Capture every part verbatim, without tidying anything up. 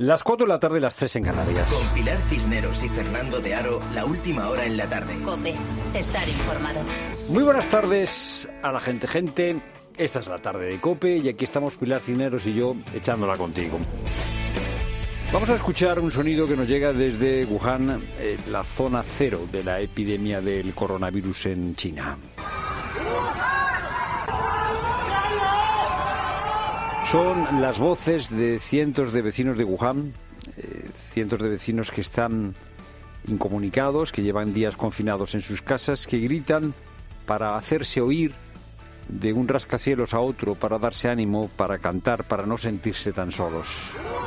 Las cuatro de la tarde, las tres en Canarias. Con Pilar Cisneros y Fernando de Aro, la última hora en la tarde. COPE, estar informado. Muy buenas tardes a la gente, gente. Esta es la tarde de COPE y aquí estamos Pilar Cisneros y yo echándola contigo. Vamos a escuchar un sonido que nos llega desde Wuhan, eh, la zona cero de la epidemia del coronavirus en China. Son las voces de cientos de vecinos de Wuhan, eh, cientos de vecinos que están incomunicados, que llevan días confinados en sus casas, que gritan para hacerse oír de un rascacielos a otro, para darse ánimo, para cantar, para no sentirse tan solos.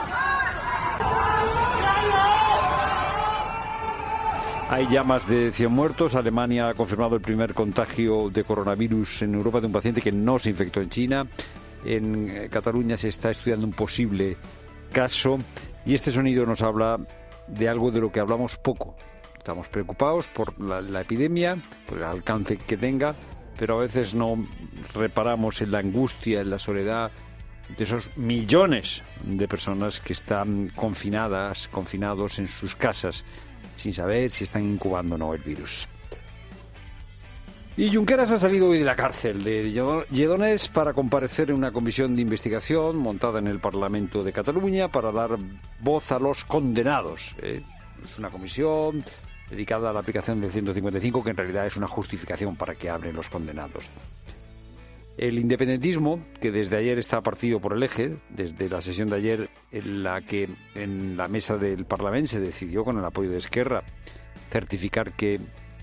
Hay ya más de cien muertos. Alemania ha confirmado el primer contagio de coronavirus en Europa de un paciente que no se infectó en China. En Cataluña se está estudiando un posible caso y este sonido nos habla de algo de lo que hablamos poco. Estamos preocupados por la, la epidemia, por el alcance que tenga, pero a veces no reparamos en la angustia, en la soledad de esos millones de personas que están confinadas, confinados en sus casas, sin saber si están incubando o no el virus. Y Junqueras ha salido hoy de la cárcel de Lledoners para comparecer en una comisión de investigación montada en el Parlamento de Cataluña para dar voz a los condenados. ¿eh? Es una comisión dedicada a la aplicación del ciento cincuenta y cinco, que en realidad es una justificación para que abren los condenados. El independentismo, que desde ayer está partido por el eje, desde la sesión de ayer en la que en la mesa del Parlamento se decidió, con el apoyo de Esquerra, certificar que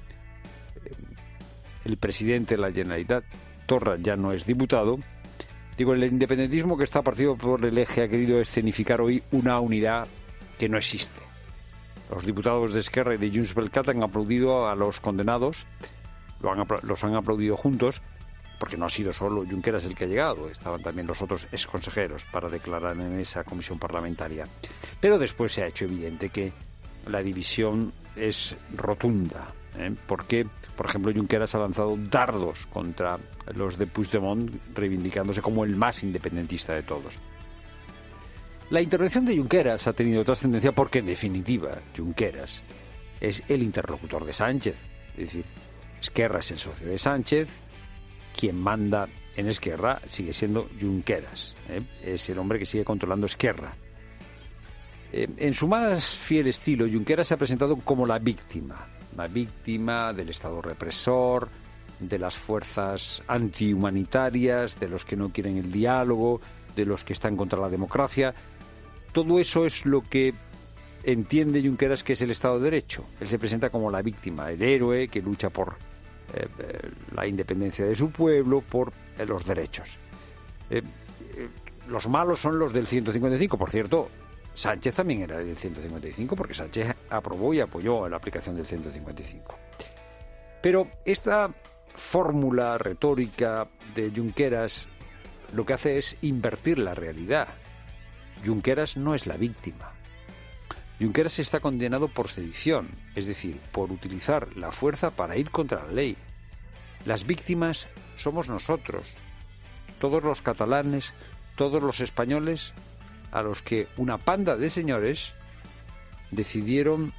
el presidente de la Generalitat, Torra, ya no es diputado. Digo, el independentismo que está partido por el eje ha querido escenificar hoy una unidad que no existe. Los diputados de Esquerra y de Junts pel Cat han aplaudido a los condenados, lo han, los han aplaudido juntos, porque no ha sido solo Junqueras el que ha llegado, estaban también los otros exconsejeros para declarar en esa comisión parlamentaria. Pero después se ha hecho evidente que la división es rotunda. ¿Eh? Porque, por ejemplo, Junqueras ha lanzado dardos contra los de Puigdemont, reivindicándose como el más independentista de todos. La intervención de Junqueras ha tenido trascendencia porque, en definitiva, Junqueras es el interlocutor de Sánchez. Es decir, Esquerra es el socio de Sánchez, quien manda en Esquerra sigue siendo Junqueras. ¿eh? Es el hombre que sigue controlando Esquerra. Eh, en su más fiel estilo, Junqueras se ha presentado como la víctima. La víctima del Estado represor, de las fuerzas antihumanitarias, de los que no quieren el diálogo, de los que están contra la democracia. Todo eso es lo que entiende Junqueras que es el Estado de Derecho. Él se presenta como la víctima, el héroe que lucha por eh, la independencia de su pueblo, por eh, los derechos. Eh, eh, los malos son los del ciento cincuenta y cinco, por cierto. Sánchez también era del ciento cincuenta y cinco porque Sánchez aprobó y apoyó la aplicación del ciento cincuenta y cinco. Pero esta fórmula retórica de Junqueras lo que hace es invertir la realidad. Junqueras no es la víctima. Junqueras está condenado por sedición, es decir, por utilizar la fuerza para ir contra la ley. Las víctimas somos nosotros, todos los catalanes, todos los españoles, a los que una panda de señores decidieron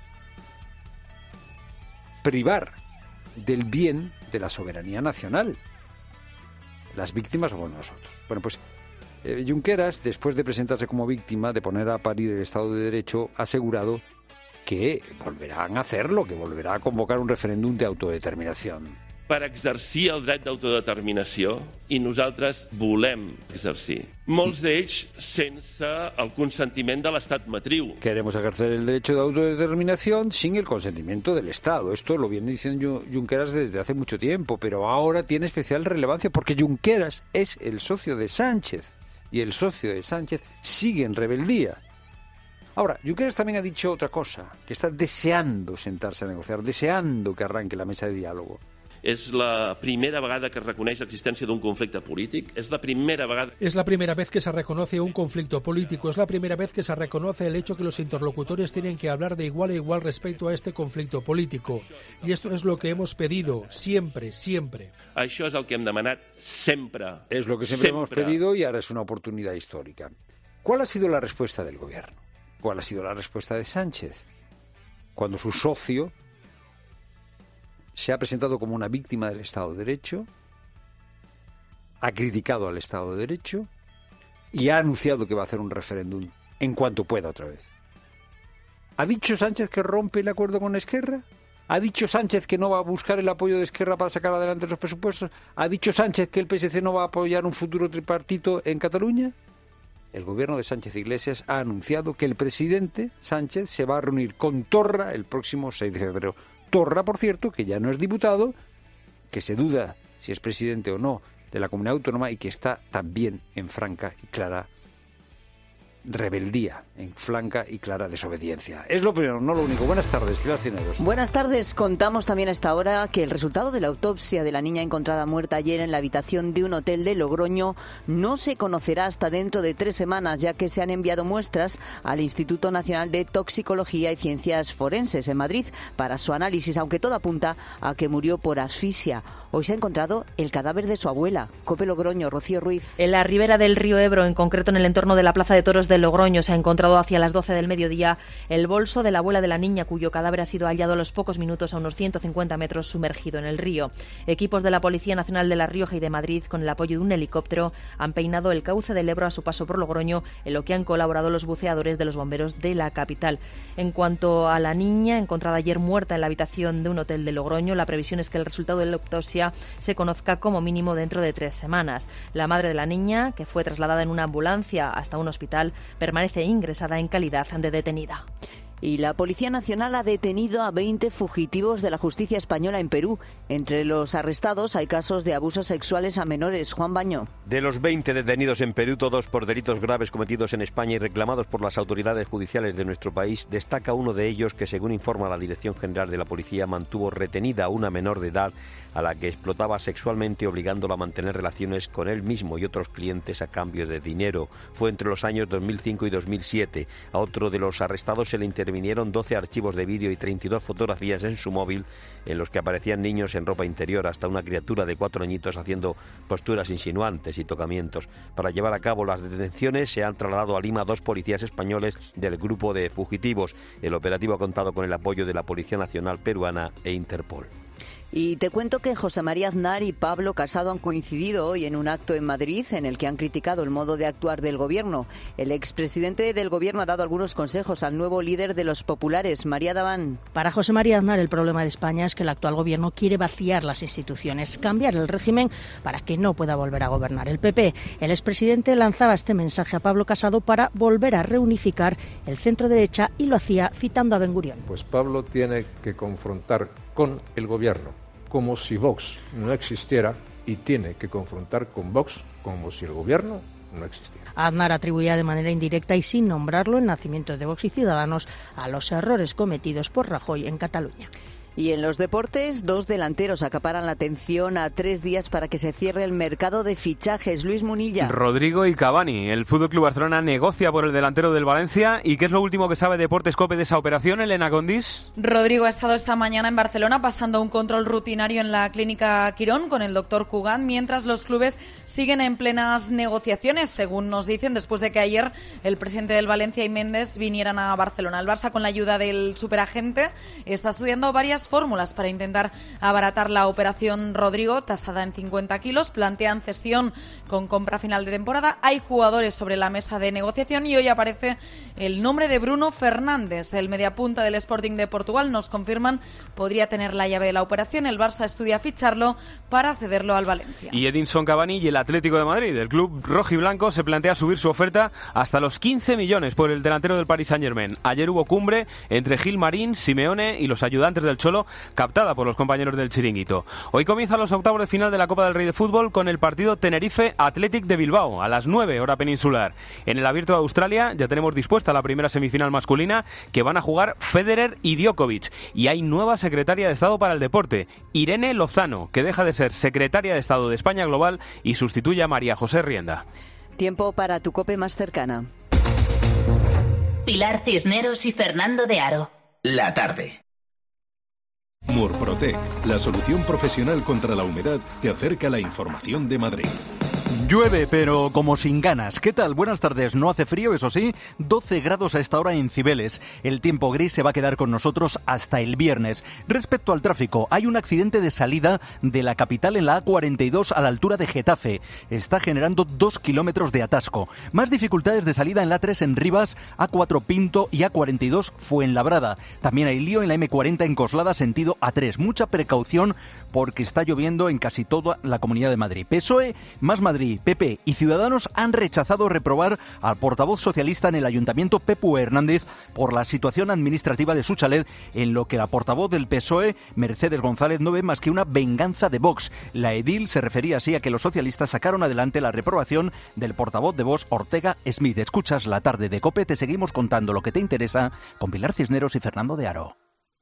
privar del bien de la soberanía nacional. Las víctimas somos nosotros. Bueno, pues eh, Junqueras, después de presentarse como víctima, de poner a parir el Estado de Derecho, ha asegurado que volverán a hacerlo, que volverá a convocar un referéndum de autodeterminación. Per exercir el dret d'autodeterminació i nosaltres volem exercir. Molts d'ells sense el consentiment de l'Estat matriu. Queremos ejercer el derecho de autodeterminación sin el consentimiento del Estado. Esto lo viene diciendo Junqueras desde hace mucho tiempo, pero ahora tiene especial relevancia porque Junqueras es el socio de Sánchez y el socio de Sánchez sigue en rebeldía. Ahora, Junqueras también ha dicho otra cosa, que está deseando sentarse a negociar, deseando que arranque la mesa de diálogo. És la primera vegada que es reconeix l'existència d'un conflicte polític, és la primera vegada... Es la primera vez que se reconoce un conflicto político, es la primera vez que se reconoce el hecho que los interlocutores tienen que hablar de igual a igual respecto a este conflicto político. Y esto es lo que hemos pedido, siempre, siempre. Això és el que hem demanat sempre. Es lo que siempre, siempre hemos pedido y ahora es una oportunidad histórica. ¿Cuál ha sido la respuesta del gobierno? ¿Cuál ha sido la respuesta de Sánchez? Cuando su socio se ha presentado como una víctima del Estado de Derecho, ha criticado al Estado de Derecho y ha anunciado que va a hacer un referéndum en cuanto pueda otra vez. ¿Ha dicho Sánchez que rompe el acuerdo con Esquerra? ¿Ha dicho Sánchez que no va a buscar el apoyo de Esquerra para sacar adelante los presupuestos? ¿Ha dicho Sánchez que el P S C no va a apoyar un futuro tripartito en Cataluña? El gobierno de Sánchez Iglesias ha anunciado que el presidente Sánchez se va a reunir con Torra el próximo seis de febrero. Torra, por cierto, que ya no es diputado, que se duda si es presidente o no de la comunidad autónoma y que está también en franca y clara rebeldía, en franca y clara desobediencia. Es lo primero, no lo único. Buenas tardes, Pilar Cineros. Buenas tardes. Contamos también a esta hora que el resultado de la autopsia de la niña encontrada muerta ayer en la habitación de un hotel de Logroño no se conocerá hasta dentro de tres semanas, ya que se han enviado muestras al Instituto Nacional de Toxicología y Ciencias Forenses en Madrid para su análisis, aunque todo apunta a que murió por asfixia. Hoy se ha encontrado el cadáver de su abuela. COPE Logroño, Rocío Ruiz. En la ribera del río Ebro, en concreto en el entorno de la Plaza de Toros de Logroño, se ha encontrado hacia las doce del mediodía el bolso de la abuela de la niña, cuyo cadáver ha sido hallado a los pocos minutos a unos ciento cincuenta metros sumergido en el río. Equipos de la Policía Nacional de La Rioja y de Madrid, con el apoyo de un helicóptero, han peinado el cauce del Ebro a su paso por Logroño, en lo que han colaborado los buceadores de los bomberos de la capital. En cuanto a la niña, encontrada ayer muerta en la habitación de un hotel de Logroño, la previsión es que el resultado de la autopsia se conozca como mínimo dentro de tres semanas. La madre de la niña, que fue trasladada en una ambulancia hasta un hospital, permanece ingresada en calidad de detenida. Y la Policía Nacional ha detenido a veinte fugitivos de la justicia española en Perú. Entre los arrestados hay casos de abusos sexuales a menores. Juan Baño. De los veinte detenidos en Perú, todos por delitos graves cometidos en España y reclamados por las autoridades judiciales de nuestro país, destaca uno de ellos que, según informa la Dirección General de la Policía, mantuvo retenida a una menor de edad a la que explotaba sexualmente, obligándola a mantener relaciones con él mismo y otros clientes a cambio de dinero. Fue entre los años dos mil cinco y dos mil siete. A otro de los arrestados se le intervinieron doce archivos de vídeo y treinta y dos fotografías en su móvil en los que aparecían niños en ropa interior, hasta una criatura de cuatro añitos haciendo posturas insinuantes y tocamientos. Para llevar a cabo las detenciones se han trasladado a Lima dos policías españoles del grupo de fugitivos. El operativo ha contado con el apoyo de la Policía Nacional Peruana e Interpol. Y te cuento que José María Aznar y Pablo Casado han coincidido hoy en un acto en Madrid en el que han criticado el modo de actuar del Gobierno. El expresidente del Gobierno ha dado algunos consejos al nuevo líder de los populares, María Daván. Para José María Aznar, el problema de España es que el actual Gobierno quiere vaciar las instituciones, cambiar el régimen para que no pueda volver a gobernar el P P. El expresidente lanzaba este mensaje a Pablo Casado para volver a reunificar el centro-derecha y lo hacía citando a Ben Gurión. Pues Pablo tiene que confrontar con el Gobierno como si Vox no existiera y tiene que confrontar con Vox como si el Gobierno no existiera. Aznar atribuía de manera indirecta y sin nombrarlo el nacimiento de Vox y Ciudadanos a los errores cometidos por Rajoy en Cataluña. Y en los deportes, dos delanteros acaparan la atención a tres días para que se cierre el mercado de fichajes. Luis Munilla. Rodrigo y Cavani. El F C Barcelona negocia por el delantero del Valencia. ¿Y qué es lo último que sabe Deportes COPE de esa operación, Elena Condis? Rodrigo ha estado esta mañana en Barcelona pasando un control rutinario en la clínica Quirón con el doctor Cugat, mientras los clubes siguen en plenas negociaciones, según nos dicen, después de que ayer el presidente del Valencia y Méndez vinieran a Barcelona. El Barça, con la ayuda del superagente, está estudiando varias fórmulas para intentar abaratar la operación Rodrigo, tasada en cincuenta kilos. Plantean cesión con compra final de temporada. Hay jugadores sobre la mesa de negociación y hoy aparece el nombre de Bruno Fernández, el mediapunta del Sporting de Portugal. Nos confirman podría tener la llave de la operación. El Barça estudia ficharlo para cederlo al Valencia. Y Edinson Cavani y el Atlético de Madrid. El club rojiblanco se plantea subir su oferta hasta los quince millones por el delantero del Paris Saint-Germain. Ayer hubo cumbre entre Gil Marín, Simeone y los ayudantes del Cholo, captada por los compañeros del Chiringuito. Hoy comienzan los octavos de final de la Copa del Rey de Fútbol con el partido Tenerife Athletic de Bilbao a las nueve hora peninsular. En el Abierto de Australia ya tenemos dispuesta la primera semifinal masculina, que van a jugar Federer y Djokovic, y hay nueva secretaria de Estado para el deporte, Irene Lozano, que deja de ser secretaria de Estado de España Global y sustituye a María José Rienda. Tiempo para tu COPE más cercana. Pilar Cisneros y Fernando de Aro. La tarde. Murprotec, la solución profesional contra la humedad, te acerca la información de Madrid. Llueve, pero como sin ganas. ¿Qué tal? Buenas tardes. No hace frío, eso sí. doce grados a esta hora en Cibeles. El tiempo gris se va a quedar con nosotros hasta el viernes. Respecto al tráfico, hay un accidente de salida de la capital en la A cuarenta y dos a la altura de Getafe. Está generando dos kilómetros de atasco. Más dificultades de salida en la A tres en Rivas, A cuatro Pinto y A cuarenta y dos Fuenlabrada. También hay lío en la eme cuarenta en Coslada, sentido A tres. Mucha precaución porque está lloviendo en casi toda la Comunidad de Madrid. P S O E, Más Madrid, P P y Ciudadanos han rechazado reprobar al portavoz socialista en el Ayuntamiento, Pepu Hernández, por la situación administrativa de su chalet, en lo que la portavoz del P S O E, Mercedes González, no ve más que una venganza de Vox. La edil se refería así a que los socialistas sacaron adelante la reprobación del portavoz de Vox, Ortega Smith. Escuchas La Tarde de COPE, te seguimos contando lo que te interesa con Pilar Cisneros y Fernando de Aro.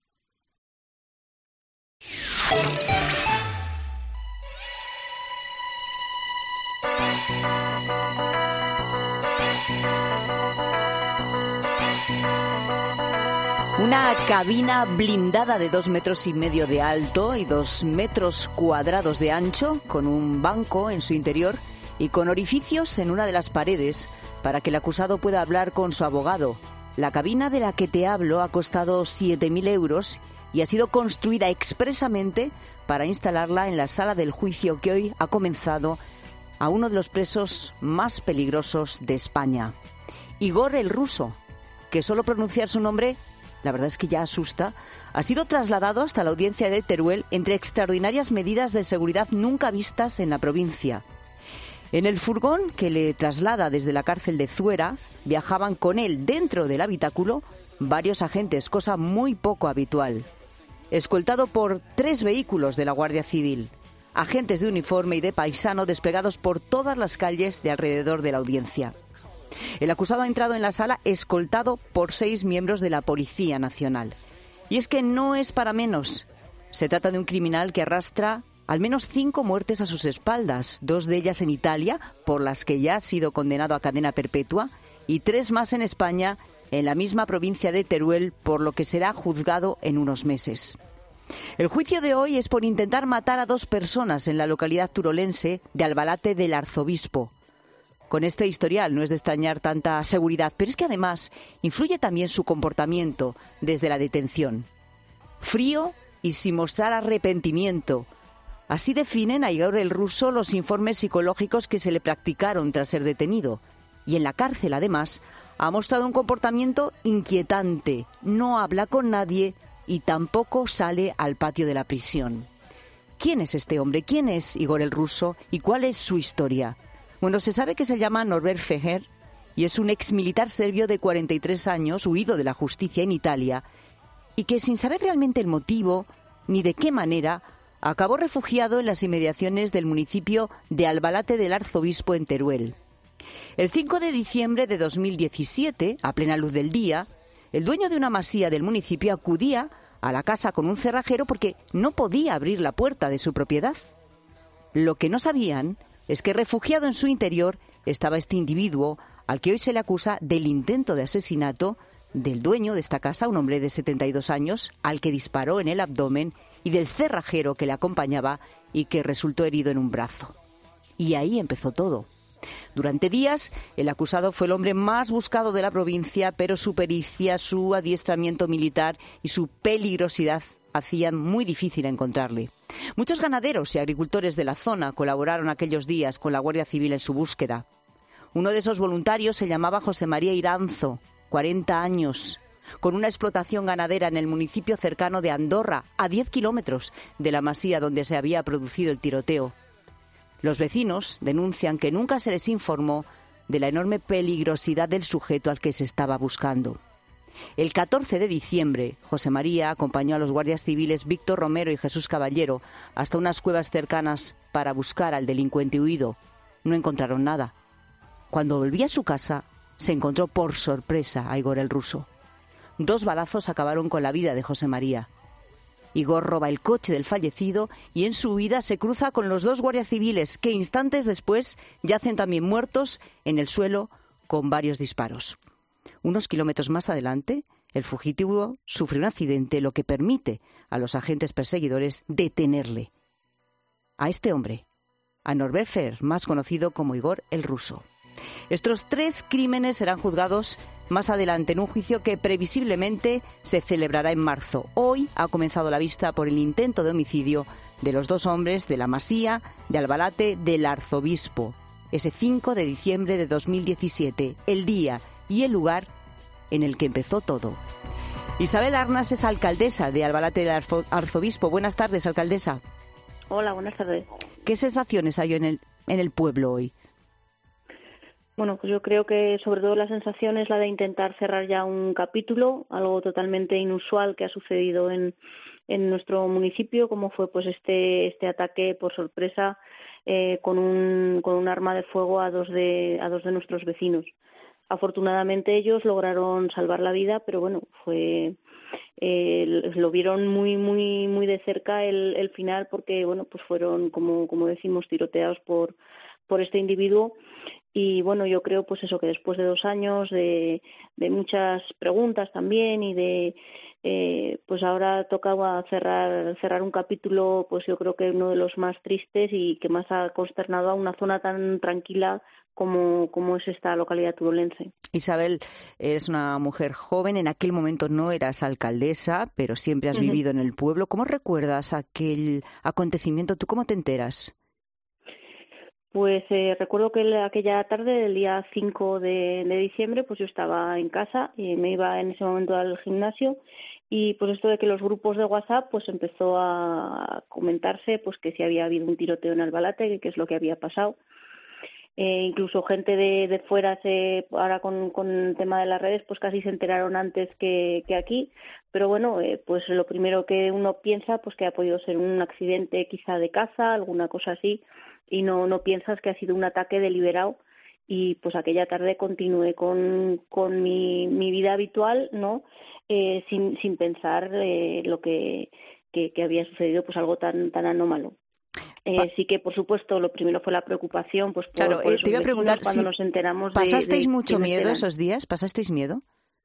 Una cabina blindada de dos metros y medio de alto y dos metros cuadrados de ancho, con un banco en su interior y con orificios en una de las paredes para que el acusado pueda hablar con su abogado. La cabina de la que te hablo ha costado siete mil euros y ha sido construida expresamente para instalarla en la sala del juicio que hoy ha comenzado a uno de los presos más peligrosos de España, Igor el Ruso, que solo pronunciar su nombre, la verdad es que ya asusta, ha sido trasladado hasta la audiencia de Teruel entre extraordinarias medidas de seguridad nunca vistas en la provincia. En el furgón que le traslada desde la cárcel de Zuera viajaban con él dentro del habitáculo varios agentes, cosa muy poco habitual. Escoltado por tres vehículos de la Guardia Civil, agentes de uniforme y de paisano desplegados por todas las calles de alrededor de la audiencia. El acusado ha entrado en la sala escoltado por seis miembros de la Policía Nacional. Y es que no es para menos. Se trata de un criminal que arrastra al menos cinco muertes a sus espaldas, dos de ellas en Italia, por las que ya ha sido condenado a cadena perpetua, y tres más en España, en la misma provincia de Teruel, por lo que será juzgado en unos meses. El juicio de hoy es por intentar matar a dos personas en la localidad turolense de Albalate del Arzobispo. Con este historial no es de extrañar tanta seguridad, pero es que además influye también su comportamiento desde la detención. Frío y sin mostrar arrepentimiento. Así definen a Igor el Ruso los informes psicológicos que se le practicaron tras ser detenido. Y en la cárcel, además, ha mostrado un comportamiento inquietante. No habla con nadie y tampoco sale al patio de la prisión. ¿Quién es este hombre? ¿Quién es Igor el Ruso? ¿Y cuál es su historia? Bueno, se sabe que se llama Norbert Feher y es un exmilitar serbio de cuarenta y tres años, huido de la justicia en Italia, y que sin saber realmente el motivo ni de qué manera, acabó refugiado en las inmediaciones del municipio de Albalate del Arzobispo en Teruel. El cinco de diciembre de dos mil diecisiete, a plena luz del día, el dueño de una masía del municipio acudía a la casa con un cerrajero porque no podía abrir la puerta de su propiedad. Lo que no sabían es que refugiado en su interior estaba este individuo al que hoy se le acusa del intento de asesinato del dueño de esta casa, un hombre de setenta y dos años, al que disparó en el abdomen, y del cerrajero que le acompañaba y que resultó herido en un brazo. Y ahí empezó todo. Durante días, el acusado fue el hombre más buscado de la provincia, pero su pericia, su adiestramiento militar y su peligrosidad hacían muy difícil encontrarle. Muchos ganaderos y agricultores de la zona colaboraron aquellos días con la Guardia Civil en su búsqueda. Uno de esos voluntarios se llamaba José María Iranzo, cuarenta años, con una explotación ganadera en el municipio cercano de Andorra, a diez kilómetros de la masía donde se había producido el tiroteo. Los vecinos denuncian que nunca se les informó de la enorme peligrosidad del sujeto al que se estaba buscando. El catorce de diciembre, José María acompañó a los guardias civiles Víctor Romero y Jesús Caballero hasta unas cuevas cercanas para buscar al delincuente huido. No encontraron nada. Cuando volvía a su casa, se encontró por sorpresa a Igor el Ruso. Dos balazos acabaron con la vida de José María. Igor roba el coche del fallecido y en su huida se cruza con los dos guardias civiles que instantes después yacen también muertos en el suelo con varios disparos. Unos kilómetros más adelante, el fugitivo sufre un accidente, lo que permite a los agentes perseguidores detenerle. A este hombre a Norbert Fer, más conocido como Igor el Ruso. Estos tres crímenes serán juzgados más adelante en un juicio que previsiblemente se celebrará en marzo. Hoy ha comenzado la vista por el intento de homicidio de los dos hombres de la Masía de Albalate del Arzobispo, ese cinco de diciembre de dos mil diecisiete, el día y el lugar en el que empezó todo. Isabel Arnas es alcaldesa de Albalate del Arzobispo. Buenas tardes, alcaldesa. Hola, buenas tardes. ¿Qué sensaciones hay en el, en el pueblo hoy? Bueno, pues yo creo que sobre todo la sensación es la de intentar cerrar ya un capítulo, algo totalmente inusual que ha sucedido en, en nuestro municipio, como fue pues este este ataque por sorpresa eh, con un con un arma de fuego a dos de a dos de nuestros vecinos. Afortunadamente ellos lograron salvar la vida, pero bueno, fue eh, lo vieron muy muy muy de cerca el, el final, porque bueno, pues fueron como como decimos tiroteados por por este individuo. Y bueno, yo creo pues eso, que después de dos años de, de muchas preguntas también y de eh, pues ahora tocaba cerrar cerrar un capítulo, pues yo creo que uno de los más tristes y que más ha consternado a una zona tan tranquila como, como es esta localidad turolense. Isabel, eres una mujer joven, en aquel momento no eras alcaldesa, pero siempre has uh-huh. vivido en el pueblo. ¿Cómo recuerdas aquel acontecimiento? ¿Tú cómo te enteras? Pues eh, recuerdo que aquella tarde del día cinco de, de diciembre, pues yo estaba en casa y me iba en ese momento al gimnasio, y pues esto de que los grupos de WhatsApp pues empezó a comentarse pues que si había habido un tiroteo en Albalate, que qué es lo que había pasado. Eh, incluso gente de, de fuera, se, ahora con, con el tema de las redes, pues casi se enteraron antes que, que aquí. Pero bueno, eh, pues lo primero que uno piensa, pues que ha podido ser un accidente quizá de caza, alguna cosa así, y no, no piensas que ha sido un ataque deliberado. Y pues aquella tarde continué con, con mi, mi vida habitual, ¿no? Eh, sin, sin pensar eh, lo que, que, que había sucedido, pues algo tan, tan anómalo. Eh, sí que, por supuesto, lo primero fue la preocupación, pues por, claro, por eh, te iba a preguntar cuando si nos enteramos de... ¿Pasasteis de, mucho de miedo eran. esos días? ¿Pasasteis miedo?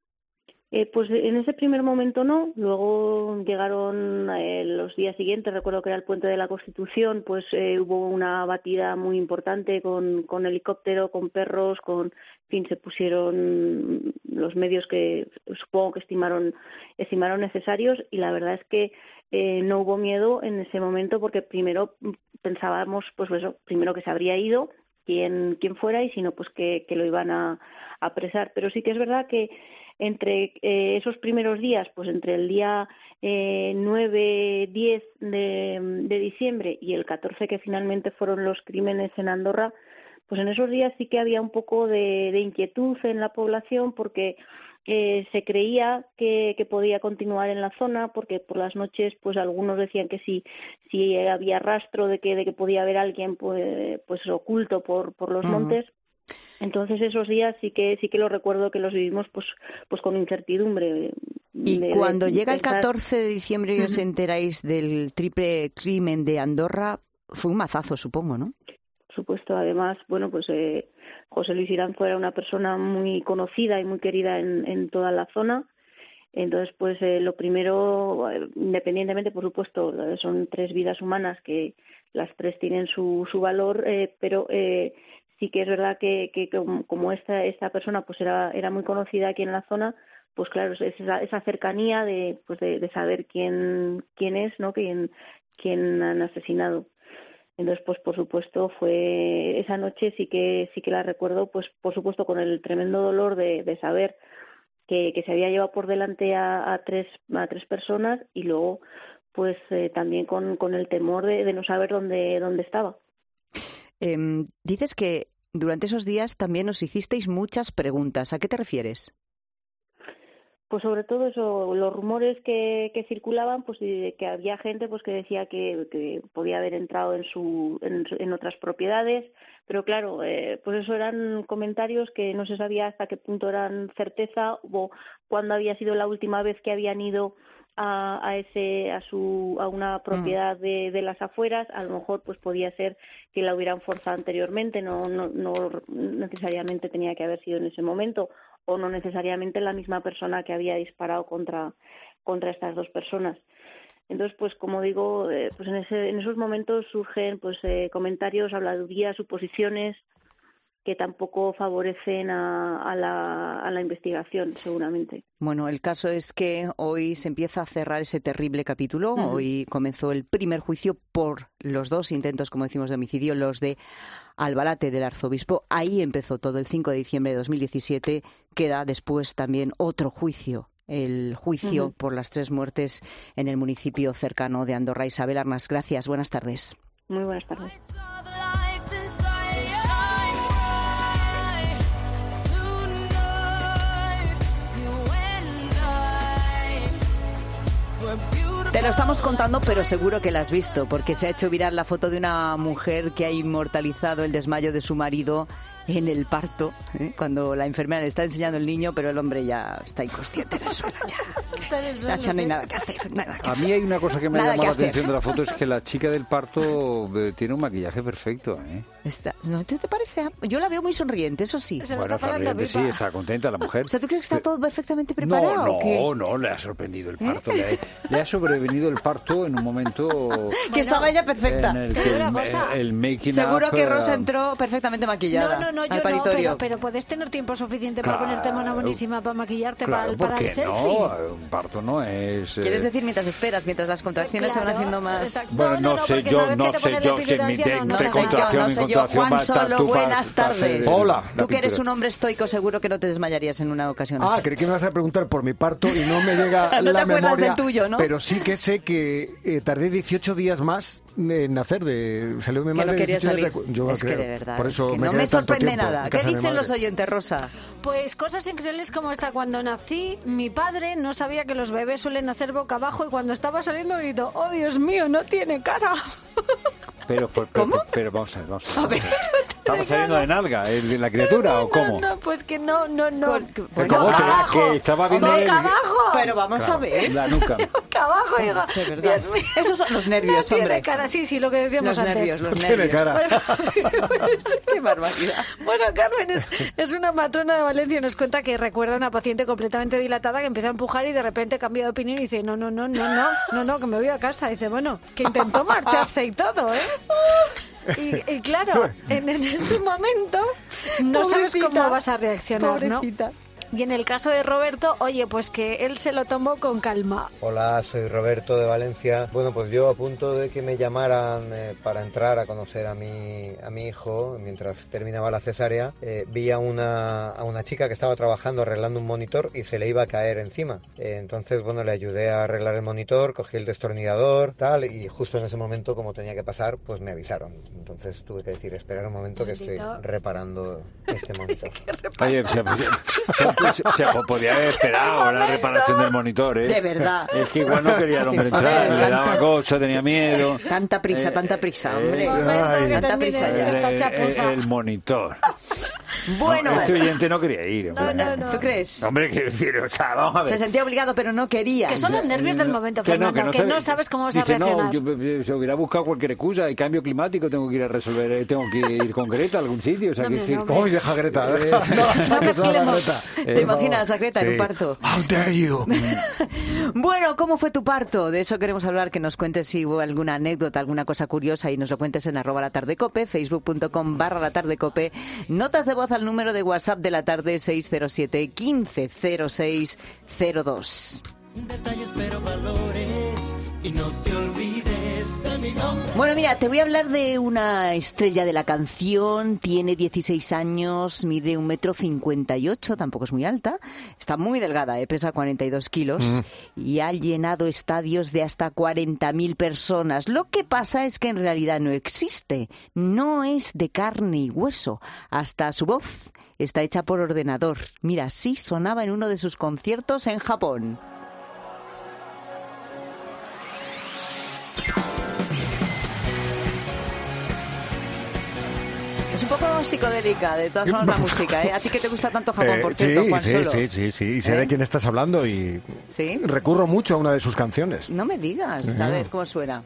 Eh, pues en ese primer momento no, luego llegaron eh, los días siguientes, recuerdo que era el Puente de la Constitución, pues eh, hubo una batida muy importante con, con helicóptero, con perros, con, en fin, se pusieron los medios que supongo que estimaron, estimaron necesarios, y la verdad es que eh, no hubo miedo en ese momento, porque primero pensábamos, pues eso, primero que se habría ido, quién, quién fuera, y si no, pues que, que lo iban a, a apresar. Pero sí que es verdad que entre eh, esos primeros días, pues entre el día eh, nueve, diez de, de diciembre y el catorce, que finalmente fueron los crímenes en Andorra, pues en esos días sí que había un poco de, de inquietud en la población, porque eh, se creía que, que podía continuar en la zona, porque por las noches pues algunos decían que si, si había rastro de que, de que podía haber alguien pues, pues oculto por, por los uh-huh. montes. Entonces esos días sí que sí que lo recuerdo que los vivimos pues pues con incertidumbre. Y de, cuando de llega pensar... el catorce de diciembre y os enteráis del triple crimen de Andorra, fue un mazazo, supongo, ¿no? Por supuesto, además, bueno, pues eh, José Luis Iranzo era una persona muy conocida y muy querida en, en toda la zona. Entonces, pues eh, lo primero, eh, independientemente, por supuesto, son tres vidas humanas que las tres tienen su, su valor, eh, pero eh, sí que es verdad que, que como esta esta persona pues era era muy conocida aquí en la zona, pues claro, es esa, esa cercanía de pues de, de saber quién quién es, ¿no? quién quién han asesinado. Entonces, pues por supuesto fue esa noche sí que sí que la recuerdo, pues por supuesto con el tremendo dolor de, de saber que, que se había llevado por delante a, a tres a tres personas, y luego pues eh, también con, con el temor de, de no saber dónde dónde estaba. Eh, dices que durante esos días también os hicisteis muchas preguntas. ¿A qué te refieres? Pues sobre todo eso, los rumores que, que circulaban, pues de que había gente pues que decía que, que podía haber entrado en su en, en otras propiedades, pero claro, eh, pues eso eran comentarios que no se sabía hasta qué punto eran certeza o cuándo había sido la última vez que habían ido a, a ese a su a una propiedad de, de las afueras. A lo mejor pues podía ser que la hubieran forzado anteriormente, no no no necesariamente tenía que haber sido en ese momento, o no necesariamente la misma persona que había disparado contra contra estas dos personas. Entonces, pues como digo, eh, pues en, ese, en esos momentos surgen pues eh, comentarios, habladurías, suposiciones que tampoco favorecen a, a, la, a la investigación, seguramente. Bueno, el caso es que hoy se empieza a cerrar ese terrible capítulo. Uh-huh. Hoy comenzó el primer juicio por los dos intentos, como decimos, de homicidio, los de Albalate del arzobispo. Ahí empezó todo el cinco de diciembre de dos mil diecisiete. Queda después también otro juicio, el juicio uh-huh. por las tres muertes en el municipio cercano de Andorra. Isabel Arnas, gracias. Buenas tardes. Muy buenas tardes. Te lo estamos contando, pero seguro que la has visto, porque se ha hecho viral la foto de una mujer que ha inmortalizado el desmayo de su marido en el parto, ¿eh? Cuando la enfermera le está enseñando el niño, pero el hombre ya está inconsciente en el suelo. Ya, ya no hay nada que hacer. Nada que a mí hay una cosa que me ha llamado la atención de la foto, es que la chica del parto tiene un maquillaje perfecto, ¿eh? Está, ¿no te, te parece? Yo la veo muy sonriente, eso sí. Bueno, sonriente, sí, está contenta la mujer. O sea, ¿tú crees que está todo perfectamente preparado? No, no, ¿o qué? no, le ha sorprendido el parto. ¿Eh? Le, ha, le ha sobrevenido el parto en un momento... que bueno, estaba ella perfecta. En el que el, el making Seguro up, que Rosa entró perfectamente maquillada. No, no, no, yo no, pero, pero puedes tener tiempo suficiente claro, para ponerte mona buenísima, para maquillarte, claro, para, para el selfie. No, un parto no es... Eh... ¿Quieres decir mientras esperas, mientras las contracciones claro, se van haciendo más...? Exacto. Bueno, no, no, no sé yo, no sé yo, si mi de, no, entre no contracción no y sé contracción yo, va a estar Solo, tú buenas para, tardes. Para Hola. Tú que eres un hombre estoico, seguro que no te desmayarías en una ocasión ah, así. Ah, creí que me vas a preguntar por mi parto y no me llega no la te memoria. Del tuyo, ¿no? Pero sí que sé que eh, tardé dieciocho días más en nacer. De, salió mi madre que no quería salir. De, yo es creo. que de verdad, por eso es que me no me sorprende tiempo, nada. ¿Qué dicen los oyentes, Rosa? Pues cosas increíbles como esta. Cuando nací, mi padre no sabía que los bebés suelen nacer boca abajo y cuando estaba saliendo gritó, ¡oh, Dios mío, no tiene cara! Pero, pero, pero, pero, pero vamos a ver, vamos a ver. ¿Estaba saliendo de nalga el, la criatura no, o cómo? No, no, pues que no, no, no. Con, bueno, boca abajo. Que estaba viendo boca el, abajo. Pero vamos claro, a ver. La nuca. Boca abajo, digo, de verdad. Dios mío. Esos son los nervios, no hombre. Tiene cara, sí, sí, lo que decíamos los antes. Nervios, los tiene nervios. cara. Qué barbaridad. Bueno, Carmen es, es una matrona de Valencia y nos cuenta que recuerda a una paciente completamente dilatada que empezó a empujar y de repente cambia de opinión y dice, no, no, no, no, no, no, no, que me voy a casa. Dice, bueno, que intentó marcharse y todo, ¿eh? Y, y claro, en, en ese momento no Pobrecita. sabes cómo vas a reaccionar, Pobrecita. ¿no? Y en el caso de Roberto, oye, pues que él se lo tomó con calma. Hola, soy Roberto de Valencia. Bueno, pues yo a punto de que me llamaran eh, para entrar a conocer a mi, a mi hijo, mientras terminaba la cesárea, eh, vi a una, a una chica que estaba trabajando arreglando un monitor y se le iba a caer encima. Eh, entonces, bueno, le ayudé a arreglar el monitor, cogí el destornillador, tal, y justo en ese momento, como tenía que pasar, pues me avisaron. Entonces tuve que decir, esperar un momento que estoy reparando este monitor. Oye, se, se, se podía haber esperado la reparación del monitor, ¿eh? De verdad. Es que igual no quería el hombre entrar, le daba cosa, tenía miedo. Tanta prisa, eh, tanta prisa, hombre. Eh, ay, tanta prisa. El, el, el monitor. Bueno. No, este oyente no quería ir. No, no, no. ¿Tú crees? Hombre, quiero decir, o sea, vamos a ver. Se sentía obligado, pero no quería. Que son los nervios del momento, Fernando, que no, que no, que no sabes cómo vas dice, a reaccionar. No, yo, yo hubiera buscado cualquier excusa. Hay cambio climático, tengo que ir a resolver, tengo que ir con Greta a algún sitio. O sea, no, que decir... no, ¡Uy, deja Greta! Eh, no, no mezclemos. ¿Te imaginas a Greta sí. en un parto? How dare you. Bueno, ¿cómo fue tu parto? De eso queremos hablar, que nos cuentes si hubo alguna anécdota, alguna cosa curiosa y nos lo cuentes en arroba la tarde cope, facebook.com barra la tarde cope, notas de voz al número de WhatsApp de la tarde seis cero siete, quince cero seis cero dos. Detalles pero valores y no te olvides de mi nombre. Bueno, mira, te voy a hablar de una estrella de la canción. Tiene dieciséis años, mide un metro cincuenta y ocho, tampoco es muy alta. Está muy delgada, ¿eh? Pesa cuarenta y dos kilos mm. y ha llenado estadios de hasta cuarenta mil personas. Lo que pasa es que en realidad no existe. No es de carne y hueso. Hasta su voz está hecha por ordenador. Mira, así sonaba en uno de sus conciertos en Japón. Es un poco psicodélica, de todas formas, la música, ¿eh? A ti que te gusta tanto Japón, eh, por cierto, sí, Juan sí, Solo. Sí, sí, sí, y sé ¿Eh? de quién estás hablando y ¿Sí? recurro mucho a una de sus canciones. No me digas, a ver cómo suena.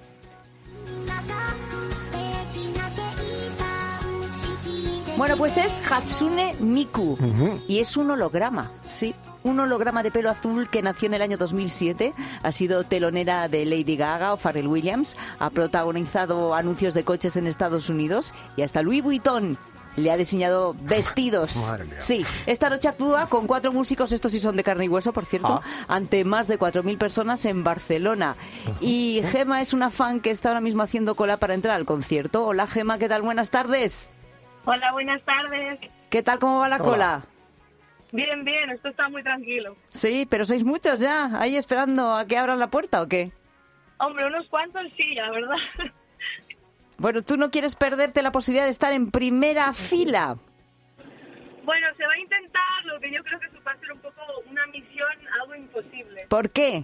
Bueno, pues es Hatsune Miku uh-huh. y es un holograma, sí. un holograma de pelo azul que nació en el año dos mil siete. Ha sido telonera de Lady Gaga o Pharrell Williams. Ha protagonizado anuncios de coches en Estados Unidos y hasta Louis Vuitton le ha diseñado vestidos. Madre mía. Sí, esta noche actúa con cuatro músicos, estos sí son de carne y hueso, por cierto, Ah. ante más de cuatro mil personas en Barcelona. Y Gema es una fan que está ahora mismo haciendo cola para entrar al concierto. Hola Gema, ¿qué tal? Buenas tardes. Hola, buenas tardes. ¿Qué tal? ¿Cómo va la Hola. cola? Bien, bien, esto está muy tranquilo. Sí, pero sois muchos ya, ahí esperando a que abran la puerta, ¿o qué? Hombre, unos cuantos sí, la verdad. Bueno, tú no quieres perderte la posibilidad de estar en primera fila. Bueno, se va a intentar, lo que yo creo que eso va a ser un poco una misión, algo imposible. ¿Por qué?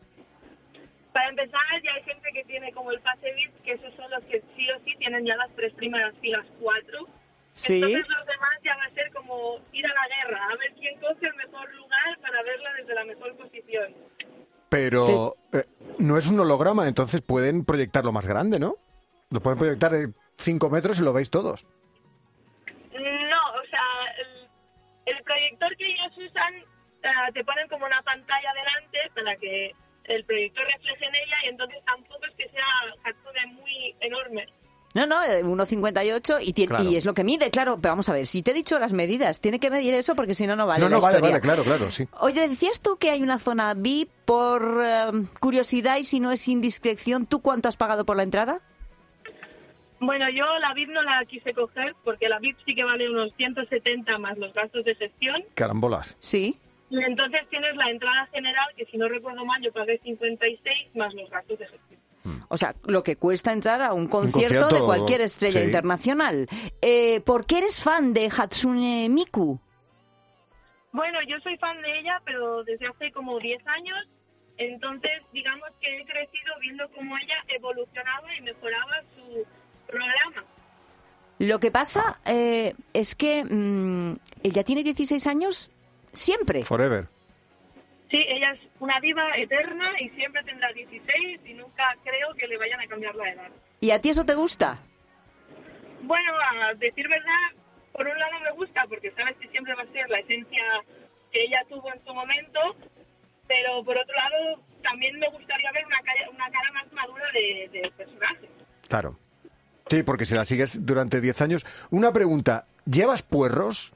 Para empezar, ya hay gente que tiene como el pase V I P, que esos son los que sí o sí tienen ya las tres primeras filas, cuatro. Sí. Entonces los demás ya va a ser como ir a la guerra, a ver quién coge el mejor lugar para verla desde la mejor posición. Pero eh, no es un holograma, entonces pueden proyectarlo más grande, ¿no? Lo pueden proyectar de cinco metros y lo veis todos. No, o sea, el, el proyector que ellos usan, uh, te ponen como una pantalla delante para que el proyector refleje en ella y entonces tampoco es que sea Hatsune muy enorme. No, no, eh, uno cincuenta y ocho y, tiene- Claro. y es lo que mide, claro. Pero vamos a ver, si te he dicho las medidas, tiene que medir eso porque si no, no vale no, la no, vale, historia. vale, claro, claro, sí. Oye, decías tú que hay una zona V I P por eh, curiosidad y si no es indiscreción, ¿tú cuánto has pagado por la entrada? Bueno, yo la V I P no la quise coger porque la V I P sí que vale unos ciento setenta más los gastos de gestión. Carambolas. Sí. Y entonces tienes la entrada general, que si no recuerdo mal, yo pagué cincuenta y seis más los gastos de gestión. O sea, lo que cuesta entrar a un concierto, concierto, de cualquier estrella sí. internacional. Eh, ¿Por qué eres fan de Hatsune Miku? Bueno, yo soy fan de ella, pero desde hace como diez años. Entonces, digamos que he crecido viendo cómo ella evolucionaba y mejoraba su programa. Lo que pasa eh, es que mm, ella tiene dieciséis años siempre. Forever. Sí, ella es una diva eterna y siempre tendrá dieciséis y nunca creo que le vayan a cambiar la edad. ¿Y a ti eso te gusta? Bueno, a decir verdad, por un lado me gusta porque sabes que siempre va a ser la esencia que ella tuvo en su momento, pero por otro lado también me gustaría ver una cara, una cara más madura de, del personaje. Claro. Sí, porque si la sigues durante diez años. Una pregunta, ¿llevas puerros?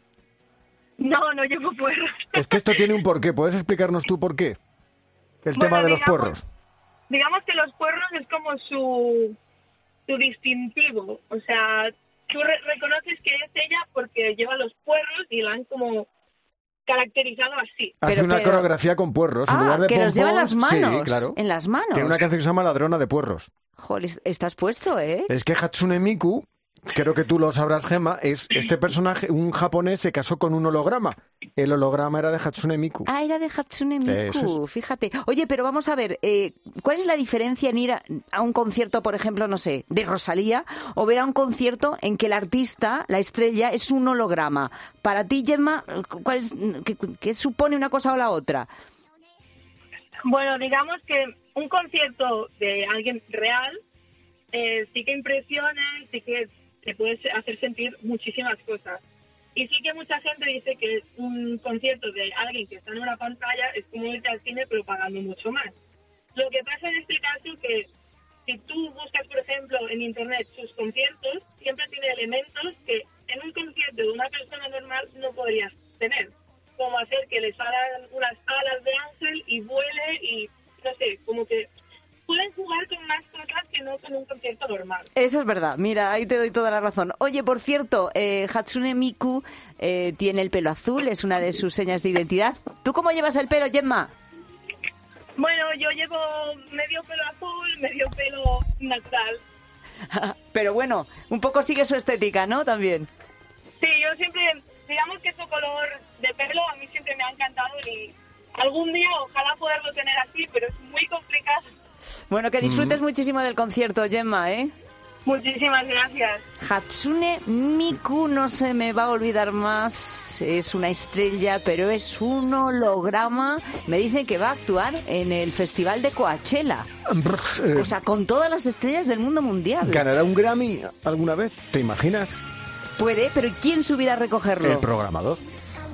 No, no llevo puerros. Es que esto tiene un porqué. ¿Puedes explicarnos tú por qué? El Bueno, tema de los digamos- puerros. Digamos que los puerros es como su, su distintivo. O sea, tú re- reconoces que es ella porque lleva los puerros y la han como caracterizado así. Hace una coreografía con puerros. En Ah, lugar de que los lleva en las pompons, sí, manos, claro. en las manos. Tiene una canción que se llama Ladrona de Puerros. Joder, estás puesto, ¿eh? Es que Hatsune Miku, creo que tú lo sabrás, Gema, es este personaje, un japonés se casó con un holograma. El holograma era de Hatsune Miku. Ah, era de Hatsune Eso Miku, fíjate. Oye, pero vamos a ver, eh, ¿cuál es la diferencia en ir a, a un concierto, por ejemplo, no sé, de Rosalía, o ver a un concierto en que el artista, la estrella, es un holograma? Para ti, Gemma, ¿cuál es, qué, qué supone una cosa o la otra? Bueno, digamos que un concierto de alguien real eh, sí que impresiona, sí que te puede hacer sentir muchísimas cosas. Y sí que mucha gente dice que un concierto de alguien que está en una pantalla es como irte al cine pero pagando mucho más. Lo que pasa en este caso es que si tú buscas, por ejemplo, en internet sus conciertos, siempre tiene elementos que en un concierto de una persona normal no podrías tener. Como hacer que le salgan unas alas de ángel y vuele y, no sé, como que pueden jugar con más cosas que no con un concierto normal. Eso es verdad, mira, ahí te doy toda la razón. Oye, por cierto, eh, Hatsune Miku eh, tiene el pelo azul, es una de sus señas de identidad. ¿Tú cómo llevas el pelo, Gemma? Bueno, yo llevo medio pelo azul, medio pelo natural. Pero bueno, un poco sigue su estética, ¿no? También. Sí, yo siempre, digamos que su color de pelo a mí siempre me ha encantado y algún día ojalá poderlo tener así, pero es muy complicado. Bueno, que disfrutes muchísimo del concierto, Gemma, ¿eh? Muchísimas gracias. Hatsune Miku, no se me va a olvidar más, es una estrella, pero es un holograma. Me dicen que va a actuar en el Festival de Coachella. O sea, con todas las estrellas del mundo mundial. ¿Ganará un Grammy alguna vez? ¿Te imaginas? Puede, pero ¿quién subirá a recogerlo? El programador.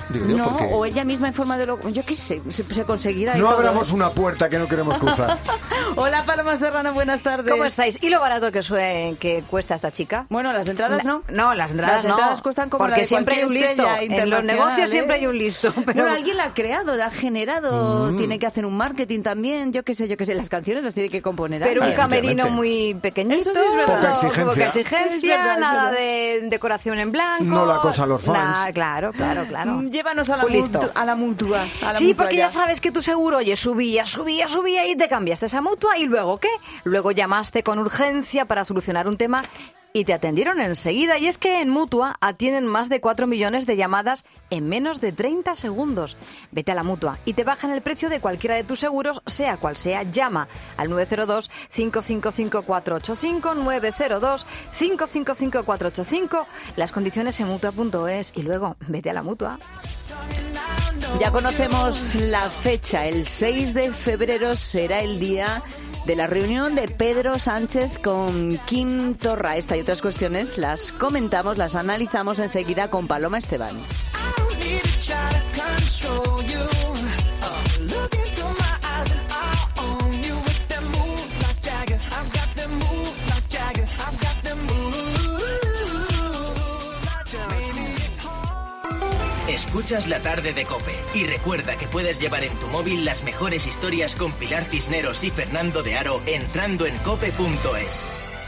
Digo yo, no, porque... o ella misma en forma de logo. Yo qué sé, se, se conseguirá. No todo, abramos ¿eh? una puerta que no queremos cruzar. Hola, Paloma Serrano, buenas tardes. ¿Cómo estáis? ¿Y lo barato que, sue- que cuesta esta chica? Bueno, las entradas no. No, las entradas Las no. entradas cuestan como porque la de siempre hay un cualquier listo. estrella En los negocios internacional, siempre ¿eh? hay un listo. Pero... Bueno, alguien la ha creado, la ha generado, Mm. tiene que hacer un marketing también, yo qué sé, yo qué sé, las canciones las tiene que componer. Pero un alguien. camerino muy pequeñito, Eso sí es verdad. Poca exigencia. poca exigencia, Es verdad, es nada verdad. de decoración en blanco. No la cosa a los fans. Nah, claro, claro, claro. Mm, Llévanos a la, Pues listo. mutu- a la mutua. A la Sí, mutua porque ya sabes que tu seguro, oye, subía, subía, subía y te cambiaste esa mutua y luego ¿qué? Luego llamaste con urgencia para solucionar un tema y te atendieron enseguida. Y es que en Mutua atienden más de cuatro millones de llamadas en menos de treinta segundos. Vete a la Mutua y te bajan el precio de cualquiera de tus seguros, sea cual sea. Llama al nueve cero dos, cinco cinco cinco, cuatro ocho cinco, nueve cero dos, cinco cinco cinco, cuatro ocho cinco. Las condiciones en Mutua punto es y luego vete a la Mutua. Ya conocemos la fecha, el seis de febrero será el día de la reunión de Pedro Sánchez con Quim Torra. Esta y otras cuestiones las comentamos, las analizamos enseguida con Paloma Esteban. Escuchas la tarde de COPE y recuerda que puedes llevar en tu móvil las mejores historias con Pilar Cisneros y Fernando de Aro entrando en cope punto es.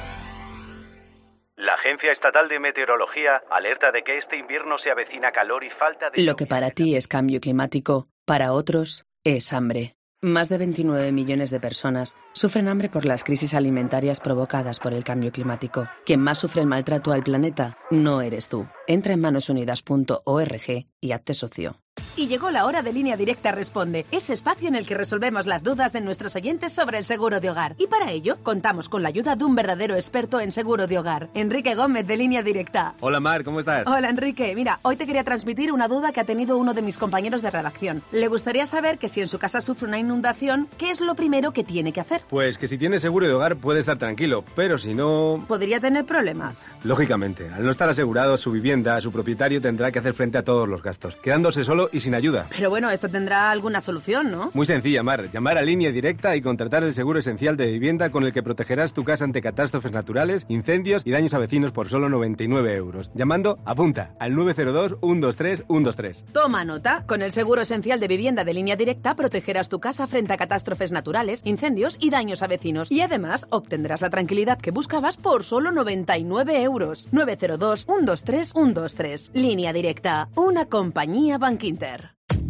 La Agencia Estatal de Meteorología alerta de que este invierno se avecina calor y falta de... Lo que para ti es cambio climático, para otros es hambre. Más de veintinueve millones de personas sufren hambre por las crisis alimentarias provocadas por el cambio climático. Quien más sufre el maltrato al planeta no eres tú. Entra en manos unidas punto org y hazte socio. Y llegó la hora de Línea Directa Responde, ese espacio en el que resolvemos las dudas de nuestros oyentes sobre el seguro de hogar. Y para ello, contamos con la ayuda de un verdadero experto en seguro de hogar, Enrique Gómez de Línea Directa. Hola Mar, ¿cómo estás? Hola Enrique, mira, hoy te quería transmitir una duda que ha tenido uno de mis compañeros de redacción. Le gustaría saber que si en su casa sufre una inundación, ¿qué es lo primero que tiene que hacer? Pues que si tiene seguro de hogar puede estar tranquilo, pero si no... ¿Podría tener problemas? Lógicamente, al no estar asegurado su vivienda, su propietario tendrá que hacer frente a todos los gastos, quedándose solo y sin ayuda. Pero bueno, esto tendrá alguna solución, ¿no? Muy sencilla, Mar. Llamar a Línea Directa y contratar el seguro esencial de vivienda con el que protegerás tu casa ante catástrofes naturales, incendios y daños a vecinos por solo noventa y nueve euros. Llamando, apunta, al nueve cero dos, uno dos tres, uno dos tres. Toma nota. Con el seguro esencial de vivienda de Línea Directa protegerás tu casa frente a catástrofes naturales, incendios y daños a vecinos. Y además obtendrás la tranquilidad que buscabas por solo noventa y nueve euros. nueve cero dos, uno dos tres, uno dos tres. Línea Directa. Una compañía Bankinter.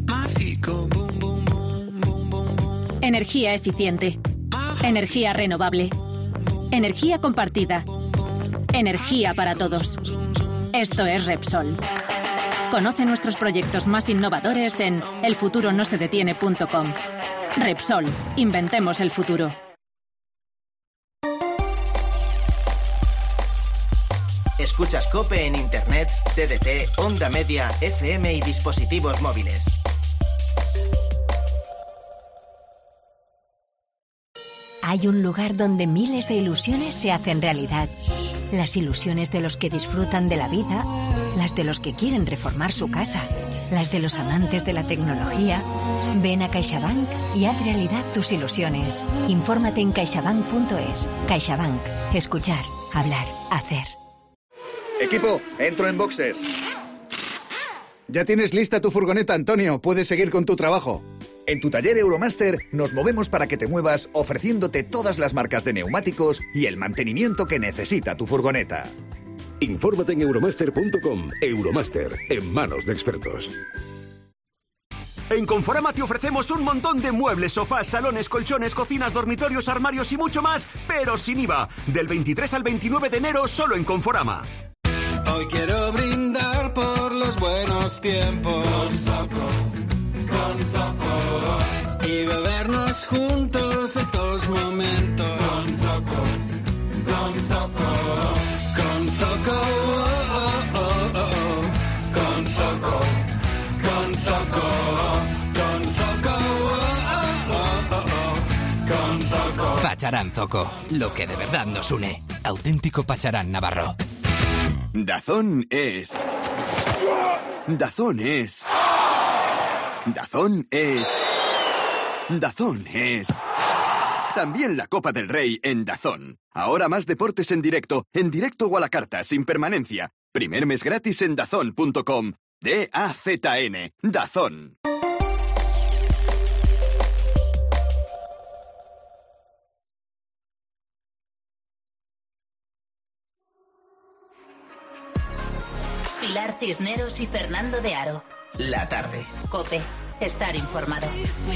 Energía eficiente. Energía renovable. Energía compartida. Energía para todos. Esto es Repsol. Conoce nuestros proyectos más innovadores en el futuro no se detiene punto com. Repsol. Inventemos el futuro. Escuchas COPE en Internet, T D T, Onda Media, F M y dispositivos móviles. Hay un lugar donde miles de ilusiones se hacen realidad. Las ilusiones de los que disfrutan de la vida, las de los que quieren reformar su casa, las de los amantes de la tecnología. Ven a CaixaBank y haz realidad tus ilusiones. Infórmate en caixabank punto es. CaixaBank. Escuchar, hablar, hacer. Equipo, entro en boxes. Ya tienes lista tu furgoneta, Antonio. Puedes seguir con tu trabajo. En tu taller Euromaster nos movemos para que te muevas ofreciéndote todas las marcas de neumáticos y el mantenimiento que necesita tu furgoneta. Infórmate en euromaster punto com. Euromaster, en manos de expertos. En Conforama te ofrecemos un montón de muebles, sofás, salones, colchones, cocinas, dormitorios, armarios y mucho más, pero sin I V A. Del veintitrés al veintinueve de enero solo en Conforama. Hoy quiero brindar por los buenos tiempos. Con Zoco, con Zoco. Y bebernos juntos estos momentos. Con Zoco, con Zoco. Con Zoco, oh, oh, oh, oh. Con Zoco, con Zoco. Con Zoco, oh, oh, oh, oh. Con Zoco. Pacharán Zoco, lo que de verdad nos une. Auténtico Pacharán navarro. Dazón es... Dazón es... DAZN es... DAZN es... También la Copa del Rey en DAZN. Ahora más deportes en directo, en directo o a la carta, sin permanencia. Primer mes gratis en dazn punto com. D A Z N. DAZN. Pilar Cisneros y Fernando de Aro. La tarde. COPE. Estar informado.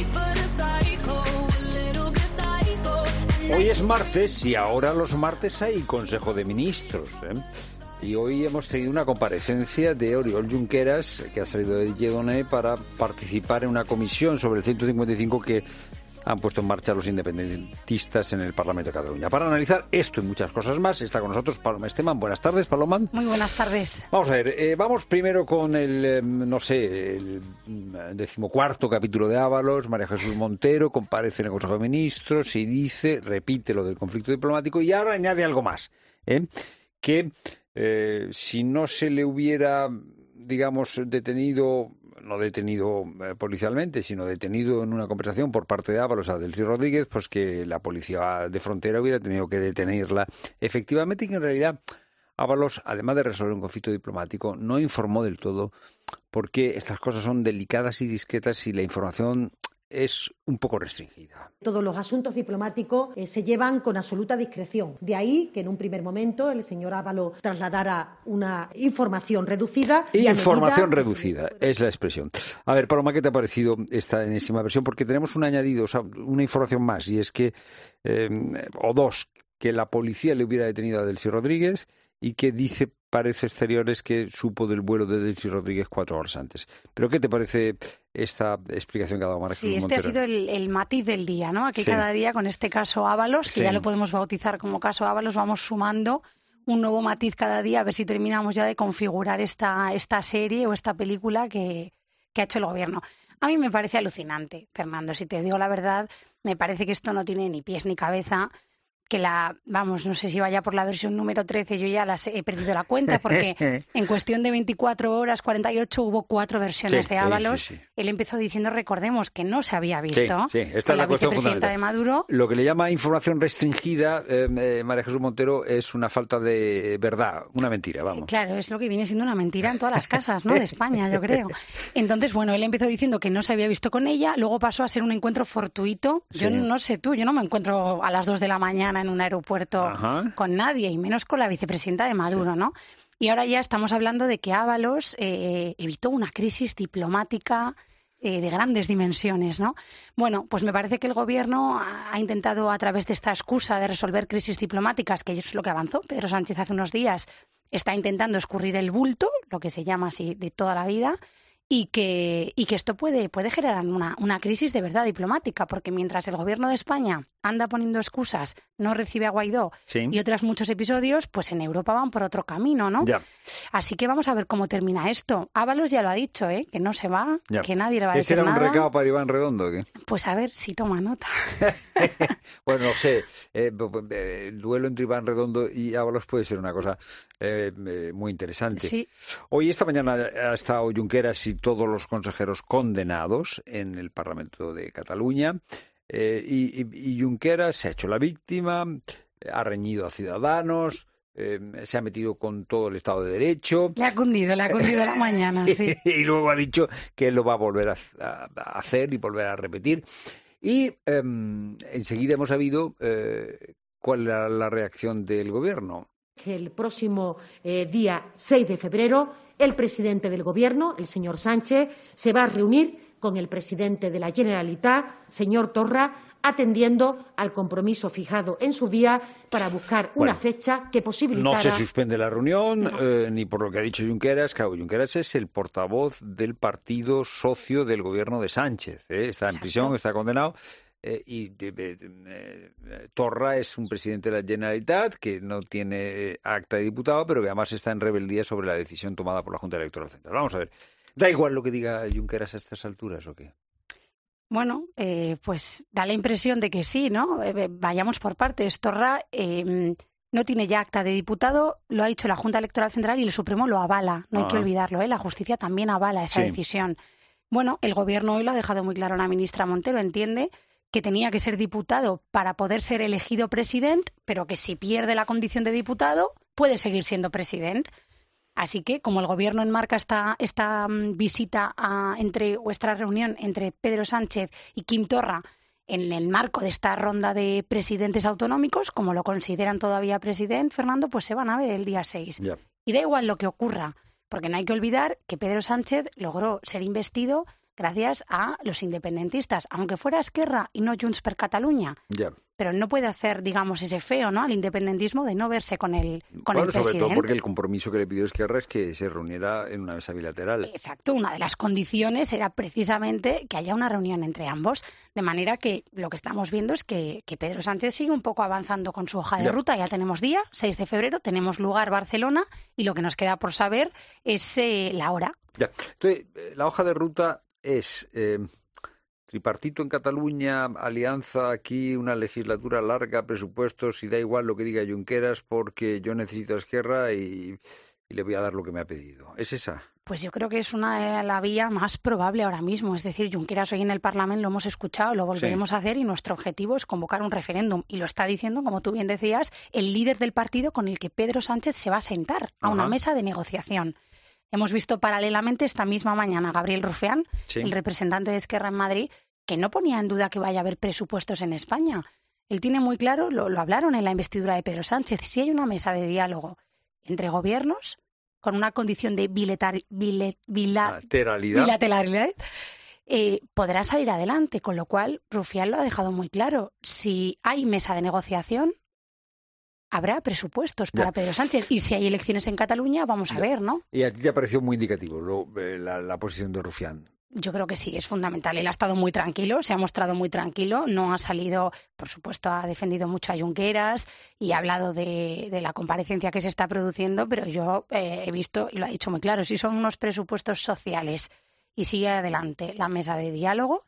Hoy es martes y ahora los martes hay Consejo de Ministros, ¿eh? Y hoy hemos tenido una comparecencia de Oriol Junqueras, que ha salido de Lledoners para participar en una comisión sobre el ciento cincuenta y cinco que han puesto en marcha los independentistas en el Parlamento de Cataluña. Para analizar esto y muchas cosas más, está con nosotros Paloma Esteban. Buenas tardes, Paloma. Muy buenas tardes. Vamos a ver, eh, vamos primero con el, eh, no sé, el decimocuarto capítulo de Ábalos. María Jesús Montero comparece en el Consejo de Ministros y dice, repite lo del conflicto diplomático y ahora añade algo más, ¿eh? que eh, si no se le hubiera, digamos, detenido... no detenido eh, policialmente, sino detenido en una conversación por parte de Ábalos a Delcy Rodríguez, pues que la policía de frontera hubiera tenido que detenerla efectivamente y que en realidad Ábalos, además de resolver un conflicto diplomático, no informó del todo porque estas cosas son delicadas y discretas y la información es un poco restringida. Todos los asuntos diplomáticos eh, se llevan con absoluta discreción. De ahí que en un primer momento el señor Ábalos trasladara una información reducida. Y información a medida... reducida, es la expresión. A ver, Paloma, ¿qué te ha parecido esta enésima versión? Porque tenemos un añadido, o sea, una información más, y es que, eh, o dos, que la policía le hubiera detenido a Delcy Rodríguez y que dice Parece Exteriores que supo del vuelo de Delcy Rodríguez cuatro horas antes. ¿Pero qué te parece esta explicación que ha dado María Jesús Sí, este Montero? ha sido el, el matiz del día, ¿no? Aquí Sí. cada día con este caso Ábalos, que Sí. ya lo podemos bautizar como caso Ábalos, vamos sumando un nuevo matiz cada día, a ver si terminamos ya de configurar esta, esta serie o esta película que, que ha hecho el gobierno. A mí me parece alucinante, Fernando, si te digo la verdad, me parece que esto no tiene ni pies ni cabeza, que la, vamos, no sé si vaya por la versión número trece, yo ya las he perdido la cuenta, porque en cuestión de veinticuatro horas, cuarenta y ocho, hubo cuatro versiones Sí, de Ábalos. sí, sí. Él empezó diciendo, recordemos, que no se había visto Sí, sí, esta que es la, la cuestión vicepresidenta fundamental. de Maduro... Lo que le llama información restringida, eh, eh, María Jesús Montero, es una falta de verdad, una mentira, vamos. Claro, es lo que viene siendo una mentira en todas las casas, ¿no? De España, yo creo. Entonces, bueno, él empezó diciendo que no se había visto con ella, luego pasó a ser un encuentro fortuito. Yo Sí. no sé tú, yo no me encuentro a las dos de la mañana en un aeropuerto Ajá. con nadie, y menos con la vicepresidenta de Maduro, ¿no? Y ahora ya estamos hablando de que Ábalos eh, evitó una crisis diplomática eh, de grandes dimensiones, ¿no? Bueno, pues me parece que el gobierno ha, ha intentado, a través de esta excusa de resolver crisis diplomáticas, que es lo que avanzó Pedro Sánchez hace unos días, está intentando escurrir el bulto, lo que se llama así de toda la vida, y que, y que esto puede, puede generar una, una crisis de verdad diplomática, porque mientras el gobierno de España anda poniendo excusas, no recibe a Guaidó Sí. y otros muchos episodios, pues en Europa van por otro camino, ¿no? Ya. Así que vamos a ver cómo termina esto. Ábalos ya lo ha dicho, ¿eh? Que no se va, Ya. que nadie le va a ¿Ese decir era un nada. recado para Iván Redondo o qué? Pues a ver si toma nota. Bueno, no sé, eh, eh, el duelo entre Iván Redondo y Ábalos puede ser una cosa eh, eh, muy interesante. Sí. Hoy, esta mañana, ha estado Junqueras y todos los consejeros condenados en el Parlamento de Cataluña, eh, y, y, y Junqueras se ha hecho la víctima, ha reñido a Ciudadanos, eh, se ha metido con todo el Estado de Derecho. Le ha cundido, le ha cundido la mañana, sí. Y luego ha dicho que él lo va a volver a, a- a hacer y volver a repetir. Y eh, enseguida hemos sabido eh, cuál era la reacción del gobierno. Que el próximo eh, día seis de febrero el presidente del Gobierno, el señor Sánchez, se va a reunir con el presidente de la Generalitat, señor Torra, atendiendo al compromiso fijado en su día para buscar una Bueno, fecha que posibilitara... No se suspende la reunión, eh, ni por lo que ha dicho Junqueras. Claro, Junqueras es el portavoz del partido socio del gobierno de Sánchez. ¿eh? Está en Exacto. prisión, está condenado. Eh, y de- de- de- eh, Torra es un presidente de la Generalitat que no tiene eh, acta de diputado, pero que además está en rebeldía sobre la decisión tomada por la Junta Electoral Central. Vamos a ver. ¿Da igual lo que diga Junqueras a estas alturas o qué? Bueno, eh, pues da la impresión de que sí, ¿no? Eh, vayamos por partes. Torra eh, no tiene ya acta de diputado, lo ha dicho la Junta Electoral Central y el Supremo lo avala. No hay Ah. que olvidarlo, ¿eh? La justicia también avala esa Sí. decisión. Bueno, el Gobierno hoy lo ha dejado muy claro. La ministra Montero entiende que tenía que ser diputado para poder ser elegido presidente, pero que si pierde la condición de diputado puede seguir siendo presidente. Así que, como el Gobierno enmarca esta, esta um, visita a, entre, o esta reunión entre Pedro Sánchez y Quim Torra en el marco de esta ronda de presidentes autonómicos, como lo consideran todavía presidente, Fernando, pues se van a ver el día seis. Yeah. Y da igual lo que ocurra, porque no hay que olvidar que Pedro Sánchez logró ser investido gracias a los independentistas, aunque fuera Esquerra y no Junts per Catalunya. Yeah. Pero no puede hacer, digamos, ese feo, ¿no?, al independentismo de no verse con el, con bueno, el presidente. Sobre todo porque el compromiso que le pidió Esquerra es que se reuniera en una mesa bilateral. Exacto, una de las condiciones era precisamente que haya una reunión entre ambos, de manera que lo que estamos viendo es que, que Pedro Sánchez sigue un poco avanzando con su hoja de Ya. ruta. Ya tenemos día, seis de febrero, tenemos lugar Barcelona, y lo que nos queda por saber es eh, la hora. Ya. Entonces, la hoja de ruta es eh, tripartito en Cataluña, alianza aquí, una legislatura larga, presupuestos, y da igual lo que diga Junqueras porque yo necesito a Esquerra y, y le voy a dar lo que me ha pedido. ¿Es esa? Pues yo creo que es una la vía más probable ahora mismo. Es decir, Junqueras hoy en el Parlamento lo hemos escuchado, lo volveremos Sí. a hacer, y nuestro objetivo es convocar un referéndum. Y lo está diciendo, como tú bien decías, el líder del partido con el que Pedro Sánchez se va a sentar a una Ajá. mesa de negociación. Hemos visto paralelamente esta misma mañana a Gabriel Rufián, Sí. el representante de Esquerra en Madrid, que no ponía en duda que vaya a haber presupuestos en España. Él tiene muy claro, lo, lo hablaron en la investidura de Pedro Sánchez, si hay una mesa de diálogo entre gobiernos con una condición de biletar, bilet, bila- Lateralidad. bilateralidad, eh, podrá salir adelante, con lo cual Rufián lo ha dejado muy claro. Si hay mesa de negociación, habrá presupuestos para Ya. Pedro Sánchez, y si hay elecciones en Cataluña, vamos a Ya. ver, ¿no? Y a ti te ha parecido muy indicativo lo- eh, la, la posición de Rufián. Yo creo que sí, es fundamental. Él ha estado muy tranquilo, se ha mostrado muy tranquilo, no ha salido, por supuesto, ha defendido mucho a Junqueras y ha hablado de, de la comparecencia que se está produciendo, pero yo eh, he visto, y lo ha dicho muy claro, si son unos presupuestos sociales y sigue adelante la mesa de diálogo,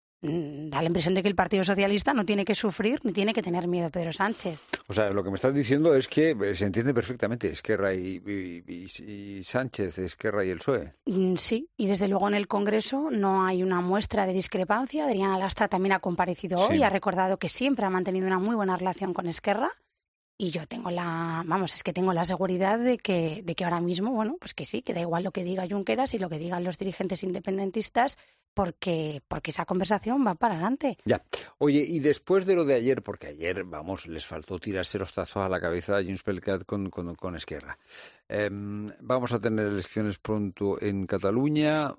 mm, da la impresión de que el Partido Socialista no tiene que sufrir ni tiene que tener miedo a Pedro Sánchez. O sea, lo que me estás diciendo es que eh, se entiende perfectamente Esquerra y, y, y- y Sánchez, Esquerra y el P S O E. Mm, Sí, y desde luego en el Congreso no hay una muestra de discrepancia. Adriana Lastra también ha comparecido Sí. hoy y ha recordado que siempre ha mantenido una muy buena relación con Esquerra, y yo tengo la, vamos, es que tengo la seguridad de que, de que ahora mismo, bueno, pues que sí, que da igual lo que diga Junqueras y lo que digan los dirigentes independentistas, porque, porque esa conversación va para adelante. Ya. Oye, y después de lo de ayer, porque ayer, vamos, les faltó tirarse los tazos a la cabeza a Junts per Cat con, con, con Esquerra. Em, vamos a tener elecciones pronto en Cataluña.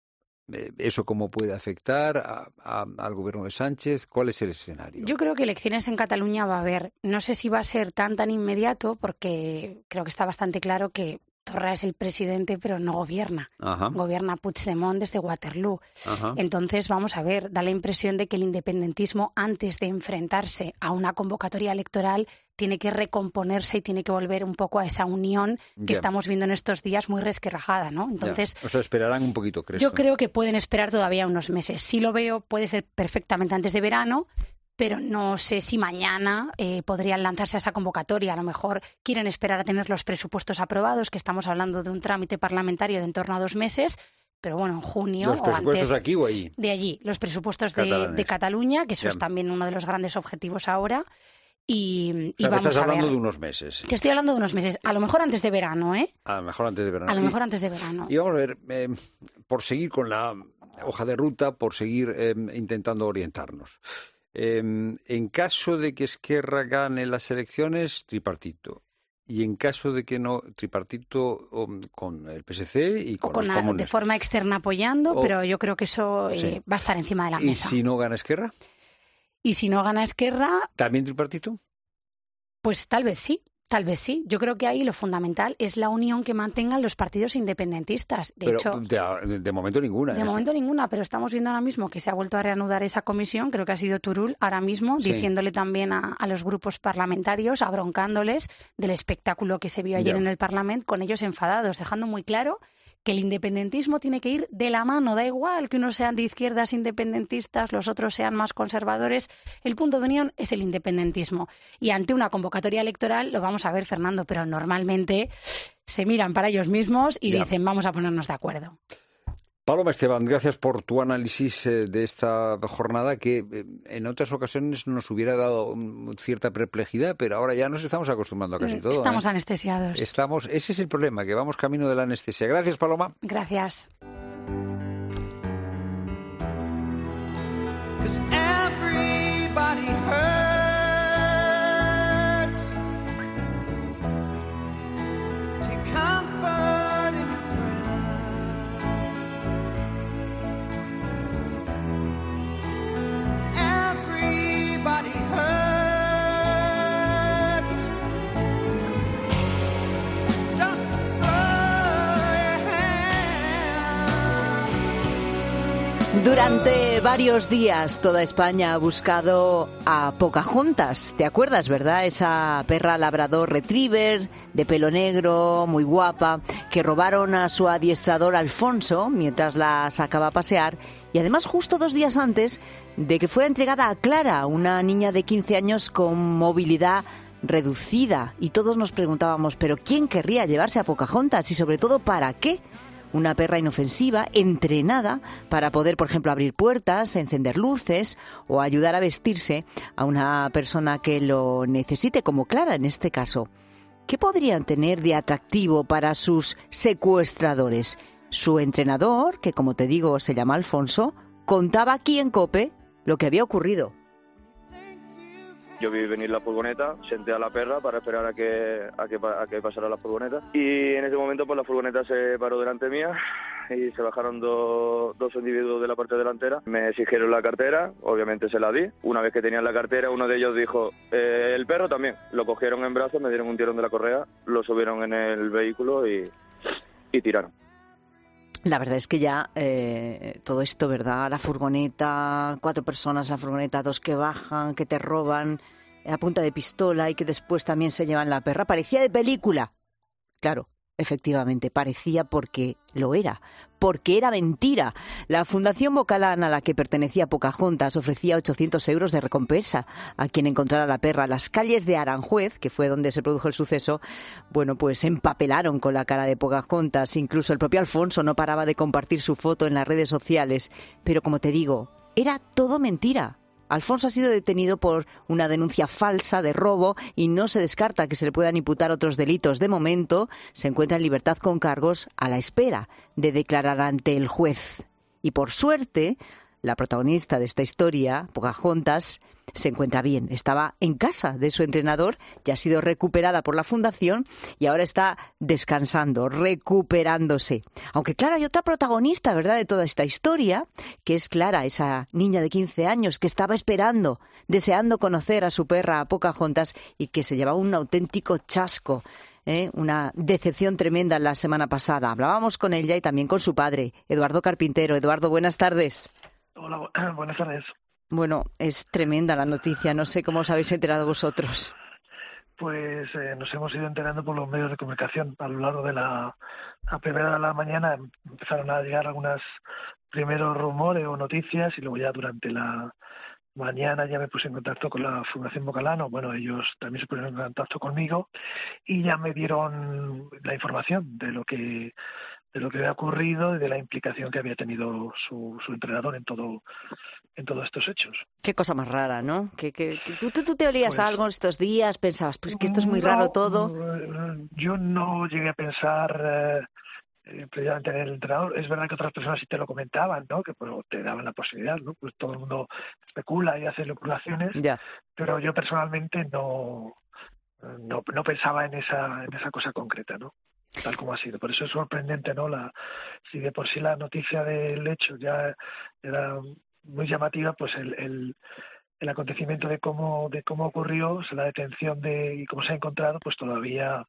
Eh, ¿Eso cómo puede afectar a- a- al gobierno de Sánchez? ¿Cuál es el escenario? Yo creo que elecciones en Cataluña va a haber. No sé si va a ser tan tan inmediato, porque creo que está bastante claro que Torra es el presidente, pero no gobierna. Ajá. Gobierna Puigdemont desde Waterloo. Ajá. Entonces, vamos a ver, da la impresión de que el independentismo, antes de enfrentarse a una convocatoria electoral, tiene que recomponerse y tiene que volver un poco a esa unión que Ya. estamos viendo en estos días muy resquebrajada, ¿no? Ya. Entonces, O sea, esperarán un poquito, ¿crees? yo creo que pueden esperar todavía unos meses. Sí lo veo, puede ser perfectamente antes de verano, pero no sé si mañana eh, podrían lanzarse a esa convocatoria. A lo mejor quieren esperar a tener los presupuestos aprobados, que estamos hablando de un trámite parlamentario de en torno a dos meses, pero bueno, en junio ¿Los o presupuestos antes aquí o allí? de allí. Los presupuestos de, Catalanes. de Cataluña, que eso Ya. es también uno de los grandes objetivos ahora. Y, O y sea, me vamos estás a hablando ver. de unos meses. Te estoy hablando de unos meses. A lo mejor antes de verano, ¿eh? A lo mejor antes de verano. A lo Y- mejor antes de verano. Y vamos a ver, eh, por seguir con la hoja de ruta, por seguir eh, intentando orientarnos. Eh, en caso de que Esquerra gane las elecciones, tripartito. Y en caso de que no, tripartito um, con el P S C y con, O con los la- comunes. de forma externa apoyando, O- pero yo creo que eso eh, Sí. va a estar encima de la ¿Y mesa. si no gana Esquerra? Y si no gana Esquerra, ¿También tripartito? pues tal vez sí, tal vez sí. Yo creo que ahí lo fundamental es la unión que mantengan los partidos independentistas. De Pero hecho, de, de momento ninguna. de en momento ninguna, pero estamos viendo ahora mismo que se ha vuelto a reanudar esa comisión, creo que ha sido Turull ahora mismo, Sí. diciéndole también a, a los grupos parlamentarios, abroncándoles del espectáculo que se vio ayer Ya. en el Parlamento, con ellos enfadados, dejando muy claro que el independentismo tiene que ir de la mano, da igual que unos sean de izquierdas independentistas, los otros sean más conservadores, el punto de unión es el independentismo. Y ante una convocatoria electoral, lo vamos a ver, Fernando, pero normalmente se miran para ellos mismos y Ya. dicen, vamos a ponernos de acuerdo. Paloma Esteban, gracias por tu análisis eh, de esta jornada que eh, en otras ocasiones nos hubiera dado um, cierta perplejidad, pero ahora ya nos estamos acostumbrando a casi todo. Estamos ¿eh? anestesiados. Estamos, ese es el problema, que vamos camino de la anestesia. Gracias, Paloma. Gracias. Durante varios días toda España ha buscado a Pocahontas. ¿Te acuerdas, verdad? Esa perra labrador retriever de pelo negro, muy guapa, que robaron a su adiestrador Alfonso mientras la sacaba a pasear. Y además justo dos días antes de que fuera entregada a Clara, una niña de quince años con movilidad reducida. Y todos nos preguntábamos, ¿pero quién querría llevarse a Pocahontas? Y sobre todo, ¿para qué? Una perra inofensiva, entrenada para poder, por ejemplo, abrir puertas, encender luces o ayudar a vestirse a una persona que lo necesite, como Clara en este caso. ¿Qué podrían tener de atractivo para sus secuestradores? Su entrenador, que como te digo se llama Alfonso, contaba aquí en COPE lo que había ocurrido. Yo vi venir la furgoneta, senté a la perra para esperar a que, a que, a que pasara la furgoneta y en ese momento pues la furgoneta se paró delante mía y se bajaron dos, dos individuos de la parte delantera. Me exigieron la cartera, obviamente se la di. Una vez que tenían la cartera, uno de ellos dijo, eh, el perro también. Lo cogieron en brazos, me dieron un tirón de la correa, lo subieron en el vehículo y, y tiraron. La verdad es que ya eh, todo esto, ¿verdad? La furgoneta, cuatro personas en la furgoneta, dos que bajan, que te roban a punta de pistola y que después también se llevan la perra. Parecía de película. Claro, efectivamente, parecía porque lo era, porque era mentira. La Fundación Bocalán, a la que pertenecía Pocahontas, ofrecía ochocientos euros de recompensa a quien encontrara la perra. Las calles de Aranjuez, que fue donde se produjo el suceso, bueno, pues se empapelaron con la cara de Pocahontas. Incluso el propio Alfonso no paraba de compartir su foto en las redes sociales. Pero como te digo, era todo mentira. Alfonso ha sido detenido por una denuncia falsa de robo y no se descarta que se le puedan imputar otros delitos. De momento, se encuentra en libertad con cargos a la espera de declarar ante el juez. Y por suerte, la protagonista de esta historia, Pocahontas, se encuentra bien. Estaba en casa de su entrenador, ya ha sido recuperada por la fundación y ahora está descansando, recuperándose. Aunque claro, hay otra protagonista, ¿verdad?, de toda esta historia, que es Clara, esa niña de quince años que estaba esperando, deseando conocer a su perra, a Pocahontas, y que se llevaba un auténtico chasco. ¿Eh? Una decepción tremenda la semana pasada. Hablábamos con ella y también con su padre, Eduardo Carpintero. Eduardo, buenas tardes. Hola, buenas tardes. Bueno, es tremenda la noticia. No sé cómo os habéis enterado vosotros. Pues eh, nos hemos ido enterando por los medios de comunicación. A lo largo de la a primera de la mañana empezaron a llegar algunos primeros rumores o noticias y luego ya durante la mañana ya me puse en contacto con la Fundación Bocalán. Bueno, ellos también se pusieron en contacto conmigo y ya me dieron la información de lo que de lo que había ocurrido y de la implicación que había tenido su, su entrenador en todo en todos estos hechos. Qué cosa más rara, ¿no? Que, que, que tú, tú, tú te olías Pues, algo estos días, pensabas, pues que esto es muy no, raro todo. Yo no llegué a pensar eh, eh, precisamente en el entrenador. Es verdad que otras personas sí te lo comentaban, ¿no? Que pues, te daban la posibilidad, ¿no? Pues todo el mundo especula y hace especulaciones, Ya. pero yo personalmente no, no no pensaba en esa en esa cosa concreta, ¿no? Tal como ha sido. Por eso es sorprendente, ¿no? La, si de por sí la noticia del hecho ya era muy llamativa, pues el, el, el acontecimiento de cómo de cómo ocurrió, o sea, la detención de y cómo se ha encontrado, pues todavía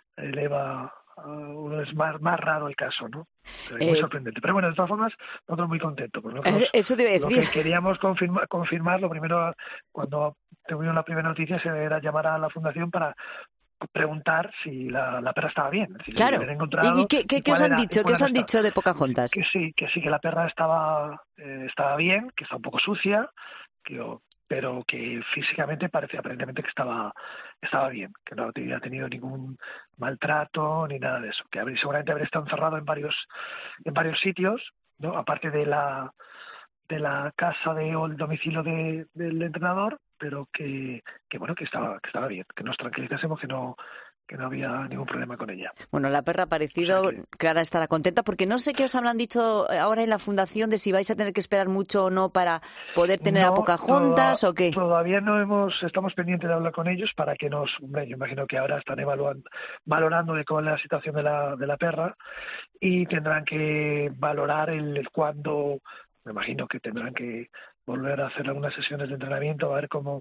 eleva, uh, es más, más raro el caso, ¿no? Pero es muy Eh, sorprendente. Pero bueno, de todas formas, nosotros muy contentos. Pues nosotros, Eh, eso te iba a lo decir. que queríamos confirmar, confirmar, lo primero, cuando tuvimos la primera noticia, era llamar a la Fundación para preguntar si la, la perra estaba bien. Si Claro. la habían encontrado, ¿Y, y qué, qué- y qué os cuál han era- y dicho? ¿Qué cuál os era han esta- dicho de Pocahontas? que sí, que sí, que la perra estaba eh, estaba bien, que está un poco sucia, que, pero que físicamente parece aparentemente que estaba estaba bien, que no había tenido ningún maltrato ni nada de eso, que habría, seguramente habría estado encerrado en varios en varios sitios ¿no? Aparte de la de la casa de, o el domicilio de, del entrenador, pero que, que bueno, que estaba, que estaba bien, que nos tranquilizásemos, que no que no había ningún problema con ella. Bueno, la perra ha aparecido, o sea que... Clara estará contenta, porque no sé qué os habrán dicho ahora en la fundación de si vais a tener que esperar mucho o no para poder tener no, a Pocahontas toda, o qué. Todavía no hemos, estamos pendientes de hablar con ellos para que nos, hombre, yo imagino que ahora están evaluando, valorando de cómo es la situación de la, de la perra y tendrán que valorar el, el cuándo, me imagino que tendrán que volver a hacer algunas sesiones de entrenamiento, a ver cómo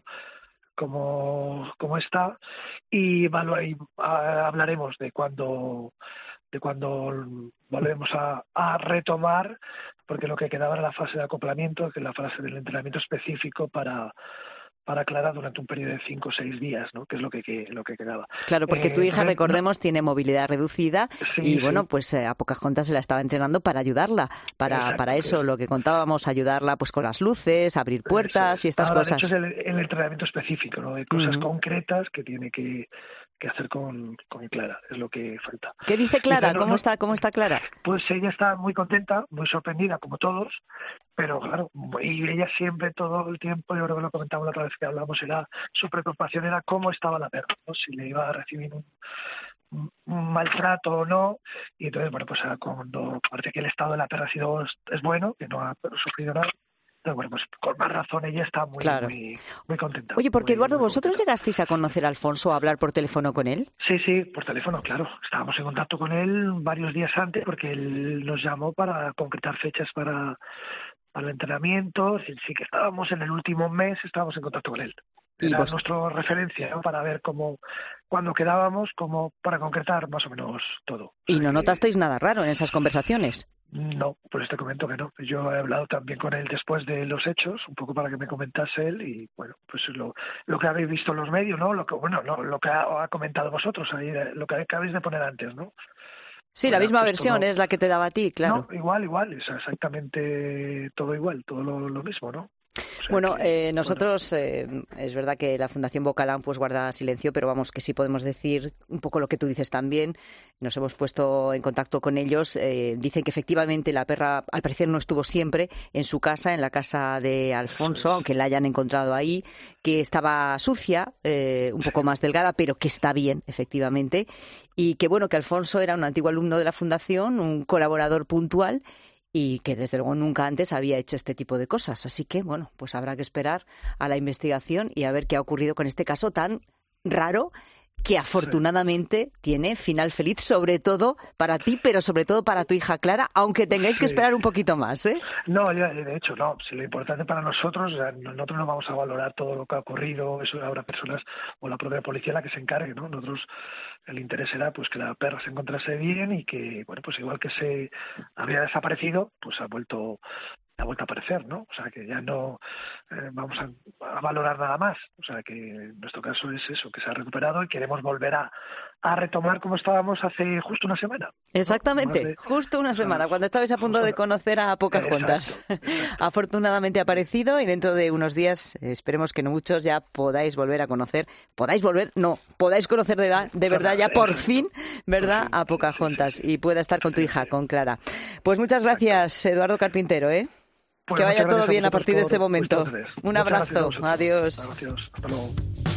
Como, como está y, y a, hablaremos de cuando de cuando volvemos a, a retomar, porque lo que quedaba era la fase de acoplamiento, que es la fase del entrenamiento específico para para Clara durante un periodo de cinco o seis días, ¿no? Que es lo que, que lo que quedaba. Claro, porque eh, tu hija, recordemos, no, tiene movilidad reducida sí, y, bueno, sí. pues eh, a Pocahontas se la estaba entrenando para ayudarla, para Exacto, para eso, sí. lo que contábamos, ayudarla pues con las luces, abrir puertas y estas Ahora, cosas. Eso es el, el entrenamiento específico, ¿no? De cosas uh-huh. concretas que tiene que, que hacer con, con Clara, es lo que falta. ¿Qué dice Clara? Pero, ¿Cómo no, está, cómo está Clara? Pues ella está muy contenta, muy sorprendida, como todos, pero claro, y ella siempre, todo el tiempo, yo creo que lo comentamos la otra vez que hablamos, era su preocupación era cómo estaba la perra, ¿no? Si le iba a recibir un, un, un maltrato o no, y entonces, bueno, pues cuando parece que el estado de la perra ha sido, es bueno, que no ha sufrido nada, pero bueno, pues con más razón ella está muy, claro. muy, muy contenta. Oye, porque muy, Eduardo, muy ¿vosotros contenta. llegasteis a conocer a Alfonso, a hablar por teléfono con él? Sí, sí, por teléfono, claro. Estábamos en contacto con él varios días antes porque él nos llamó para concretar fechas para, para el entrenamiento. Sí, sí que estábamos en el último mes, estábamos en contacto con él. Era vos... nuestra referencia, ¿no? Para ver cómo, cuando quedábamos, como para concretar más o menos todo. ¿Y no notasteis que... nada raro en esas conversaciones? No, pues te comento que no. Yo he hablado también con él después de los hechos, un poco para que me comentase él y bueno, pues lo, lo que habéis visto en los medios, ¿no? Lo que bueno, lo, lo que ha, ha comentado vosotros, ahí, lo que acabáis de poner antes, ¿no? Sí, bueno, la misma pues versión todo... es la que te daba a ti, claro. No, igual, igual, es exactamente todo igual, todo lo, lo mismo, ¿no? O sea bueno, que, eh, nosotros, bueno. Eh, es verdad que la Fundación Bocalán pues guarda silencio, pero vamos, que sí podemos decir un poco lo que tú dices también. Nos hemos puesto en contacto con ellos. Eh, dicen que efectivamente la perra, al parecer, no estuvo siempre en su casa, en la casa de Alfonso, aunque la hayan encontrado ahí, que estaba sucia, eh, un poco más delgada, pero que está bien, efectivamente. Y que, bueno, que Alfonso era un antiguo alumno de la Fundación, un colaborador puntual, y que desde luego nunca antes había hecho este tipo de cosas. Así que, bueno, pues habrá que esperar a la investigación y a ver qué ha ocurrido con este caso tan raro que afortunadamente sí. tiene final feliz, sobre todo para ti, pero sobre todo para tu hija Clara, aunque tengáis sí. que esperar un poquito más, ¿eh? No, ya, de hecho, no. Si lo importante para nosotros, o sea, nosotros no vamos a valorar todo lo que ha ocurrido, eso habrá personas o la propia policía la que se encargue, ¿no? Nosotros, el interés era pues que la perra se encontrase bien y que, bueno, pues igual que se había desaparecido, pues ha vuelto... ha vuelto a aparecer, ¿no? O sea, que ya no eh, vamos a, a valorar nada más. O sea, que en nuestro caso es eso, que se ha recuperado y queremos volver a, a retomar como estábamos hace justo una semana. Exactamente, ¿no? de... justo una semana, o sea, cuando estabais a punto de conocer a Pocahontas. Exacto, exacto. Afortunadamente ha aparecido y dentro de unos días, esperemos que no muchos, ya podáis volver a conocer, podáis volver, no, podáis conocer de, la, de verdad ya por fin, ¿verdad?, por fin, a Pocahontas sí, sí, sí. y pueda estar con tu hija, con Clara. Pues muchas gracias, Eduardo Carpintero, ¿eh? Bueno, que vaya todo bien a partir de este momento. Un muchas abrazo. Adiós. Gracias. Hasta luego.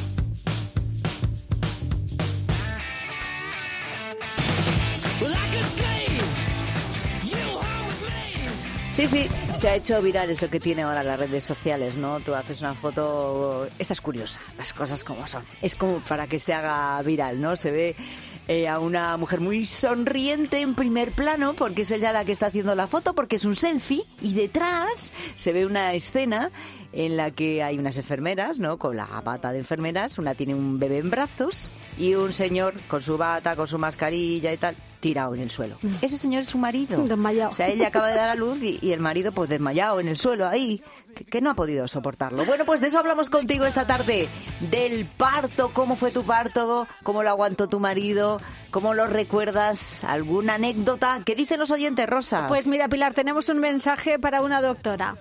Sí, sí, se ha hecho viral, es lo que tiene ahora las redes sociales, ¿no? Tú haces una foto, esta es curiosa, las cosas como son. Es como para que se haga viral, ¿no? Se ve eh, a una mujer muy sonriente en primer plano, porque es ella la que está haciendo la foto, porque es un selfie, y detrás se ve una escena en la que hay unas enfermeras, ¿no? Con la bata de enfermeras, una tiene un bebé en brazos y un señor con su bata, con su mascarilla y tal, tirado en el suelo. Ese señor es su marido. Desmayado. O sea, ella acaba de dar a luz y, y el marido pues desmayado en el suelo ahí, que, que no ha podido soportarlo. Bueno, pues de eso hablamos contigo esta tarde, del parto, cómo fue tu parto, cómo lo aguantó tu marido, cómo lo recuerdas, alguna anécdota. ¿Qué dicen los oyentes, Rosa? Pues mira, Pilar, tenemos un mensaje para una doctora.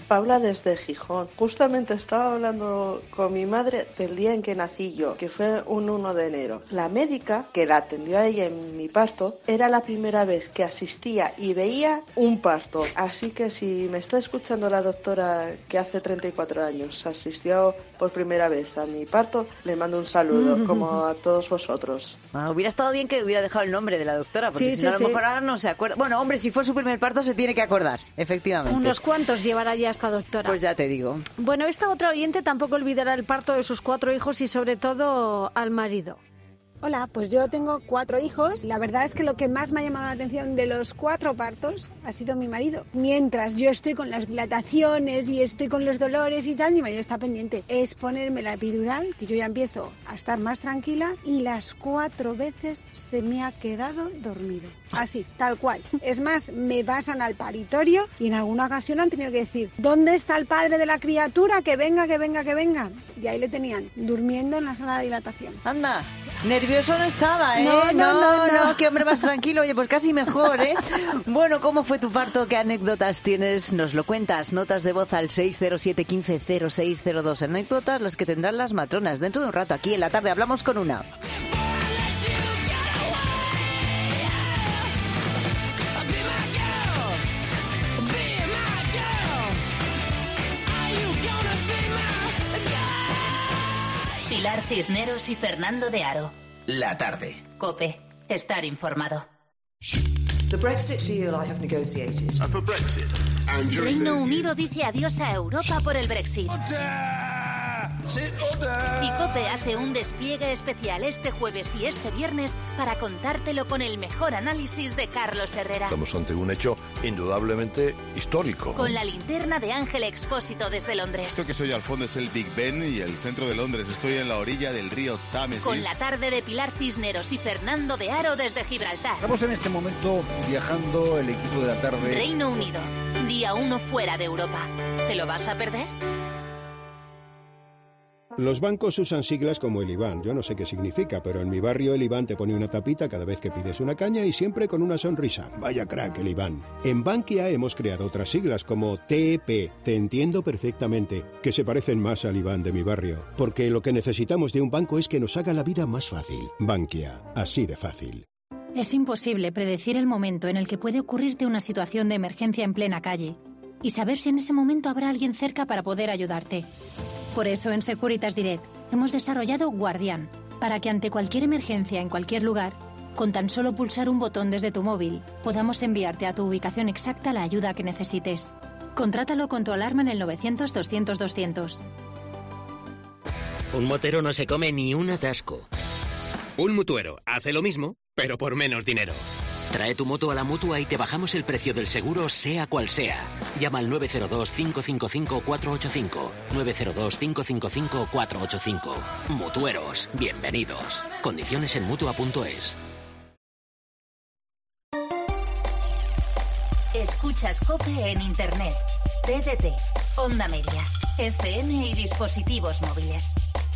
Paula desde Gijón. Justamente estaba hablando con mi madre del día en que nací yo, que fue un uno de enero. La médica que la atendió a ella en mi parto era la primera vez que asistía y veía un parto. Así que si me está escuchando la doctora que hace treinta y cuatro años asistió por primera vez a mi parto, le mando un saludo, como a todos vosotros. Ah, hubiera estado bien que hubiera dejado el nombre de la doctora, porque Sí, si sí, no, a lo sí. mejor ahora no se acuerda. Bueno, hombre, si fue su primer parto se tiene que acordar, efectivamente. Unos cuantos llevará ya esta doctora. Pues ya te digo. Bueno, esta otra oyente tampoco olvidará el parto de sus cuatro hijos y sobre todo al marido. Hola, pues yo tengo cuatro hijos. La verdad es que lo que más me ha llamado la atención de los cuatro partos ha sido mi marido. Mientras yo estoy con las dilataciones y estoy con los dolores y tal, mi marido está pendiente. Es ponerme la epidural, que yo ya empiezo a estar más tranquila, y las cuatro veces se me ha quedado dormido. Así, tal cual. Es más, me pasan al paritorio y en alguna ocasión han tenido que decir: ¿dónde está el padre de la criatura? Que venga, que venga, que venga. Y ahí le tenían, durmiendo en la sala de dilatación. Anda. Nervioso no estaba, ¿eh? No, no, no, no. Qué hombre más tranquilo. Oye, pues casi mejor, ¿eh? Bueno, ¿cómo fue tu parto? ¿Qué anécdotas tienes? Nos lo cuentas. Notas de voz al seis cero siete uno cinco cero seis cero dos. Anécdotas las que tendrán las matronas. Dentro de un rato, aquí en la tarde, hablamos con una. Pilar Cisneros y Fernando de Aro. La tarde. COPE. Estar informado. The Brexit deal I have negotiated. And for Brexit. And during Reino the- Unido dice adiós a Europa por el Brexit. Y COPE hace un despliegue especial este jueves y este viernes para contártelo con el mejor análisis de Carlos Herrera. Estamos ante un hecho indudablemente histórico. Con la linterna de Ángel Expósito desde Londres. Esto que soy al fondo es el Big Ben y el centro de Londres. Estoy en la orilla del río Támesis. Con la tarde de Pilar Cisneros y Fernando de Aro desde Gibraltar. Estamos en este momento viajando el equipo de la tarde. Reino Unido. Día uno fuera de Europa. ¿Te lo vas a perder? Los bancos usan siglas como el IBAN. Yo no sé qué significa, pero en mi barrio el IBAN te pone una tapita cada vez que pides una caña y siempre con una sonrisa. Vaya crack el IBAN. En Bankia hemos creado otras siglas como T E P. Te entiendo perfectamente, que se parecen más al IBAN de mi barrio. Porque lo que necesitamos de un banco es que nos haga la vida más fácil. Bankia, así de fácil. Es imposible predecir el momento en el que puede ocurrirte una situación de emergencia en plena calle y saber si en ese momento habrá alguien cerca para poder ayudarte. Por eso en Securitas Direct hemos desarrollado Guardián, para que ante cualquier emergencia en cualquier lugar, con tan solo pulsar un botón desde tu móvil, podamos enviarte a tu ubicación exacta la ayuda que necesites. Contrátalo con tu alarma en el novecientos doscientos doscientos. Un motero no se come ni un atasco. Un mutuero hace lo mismo, pero por menos dinero. Trae tu moto a la Mutua y te bajamos el precio del seguro, sea cual sea. Llama al nueve cero dos, cinco cinco cinco, cuatro ocho cinco. nueve cero dos, cinco cinco cinco, cuatro ocho cinco. Mutueros, bienvenidos. Condiciones en Mutua punto es. Escuchas COPE en Internet, T D T, Onda Media, F M y dispositivos móviles.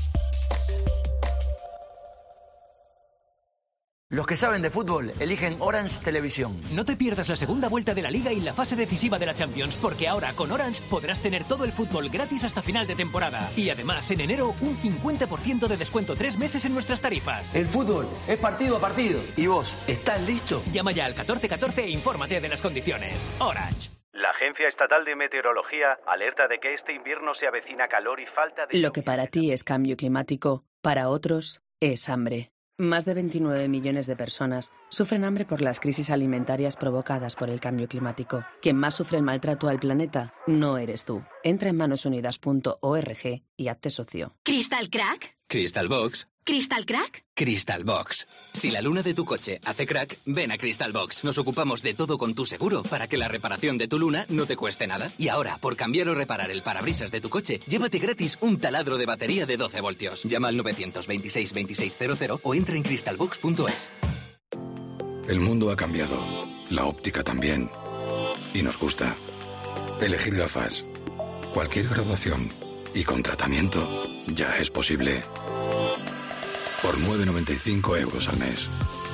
Los que saben de fútbol eligen Orange Televisión. No te pierdas la segunda vuelta de la Liga y la fase decisiva de la Champions, porque ahora con Orange podrás tener todo el fútbol gratis hasta final de temporada. Y además, en enero, un cincuenta por ciento de descuento tres meses en nuestras tarifas. El fútbol es partido a partido. ¿Y vos, estás listo? Llama ya al catorce catorce e infórmate de las condiciones. Orange. La Agencia Estatal de Meteorología alerta de que este invierno se avecina calor y falta de... Lo que para ti es cambio climático, para otros es hambre. Más de veintinueve millones de personas sufren hambre por las crisis alimentarias provocadas por el cambio climático. Quien más sufre el maltrato al planeta no eres tú. Entra en manos unidas punto org y hazte socio. ¿Crystal Crack? Crystal Box. ¿Crystal Crack? Crystal Box. Si la luna de tu coche hace crack, ven a Crystal Box. Nos ocupamos de todo con tu seguro para que la reparación de tu luna no te cueste nada. Y ahora, por cambiar o reparar el parabrisas de tu coche, llévate gratis un taladro de batería de doce voltios. Llama al nueve dos seis, dos seis cero cero o entra en crystal box punto es. El mundo ha cambiado, la óptica también. Y nos gusta. Elegir gafas, cualquier graduación y con tratamiento ya es posible. Por nueve con noventa y cinco euros al mes.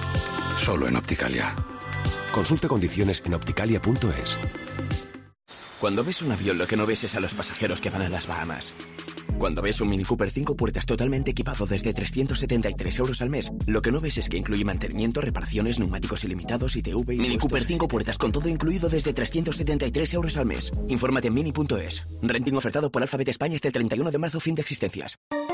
Solo en Opticalia. Consulta condiciones en opticalia punto es. Cuando ves un avión, lo que no ves es a los pasajeros que van a las Bahamas. Cuando ves un Mini Cooper cinco puertas totalmente equipado desde trescientos setenta y tres euros al mes, lo que no ves es que incluye mantenimiento, reparaciones, neumáticos ilimitados, I T V y... Mini Cooper cinco puertas con todo incluido desde trescientos setenta y tres euros al mes. Infórmate en mini punto es. Renting ofertado por Alphabet España este treinta y uno de marzo, fin de existencias.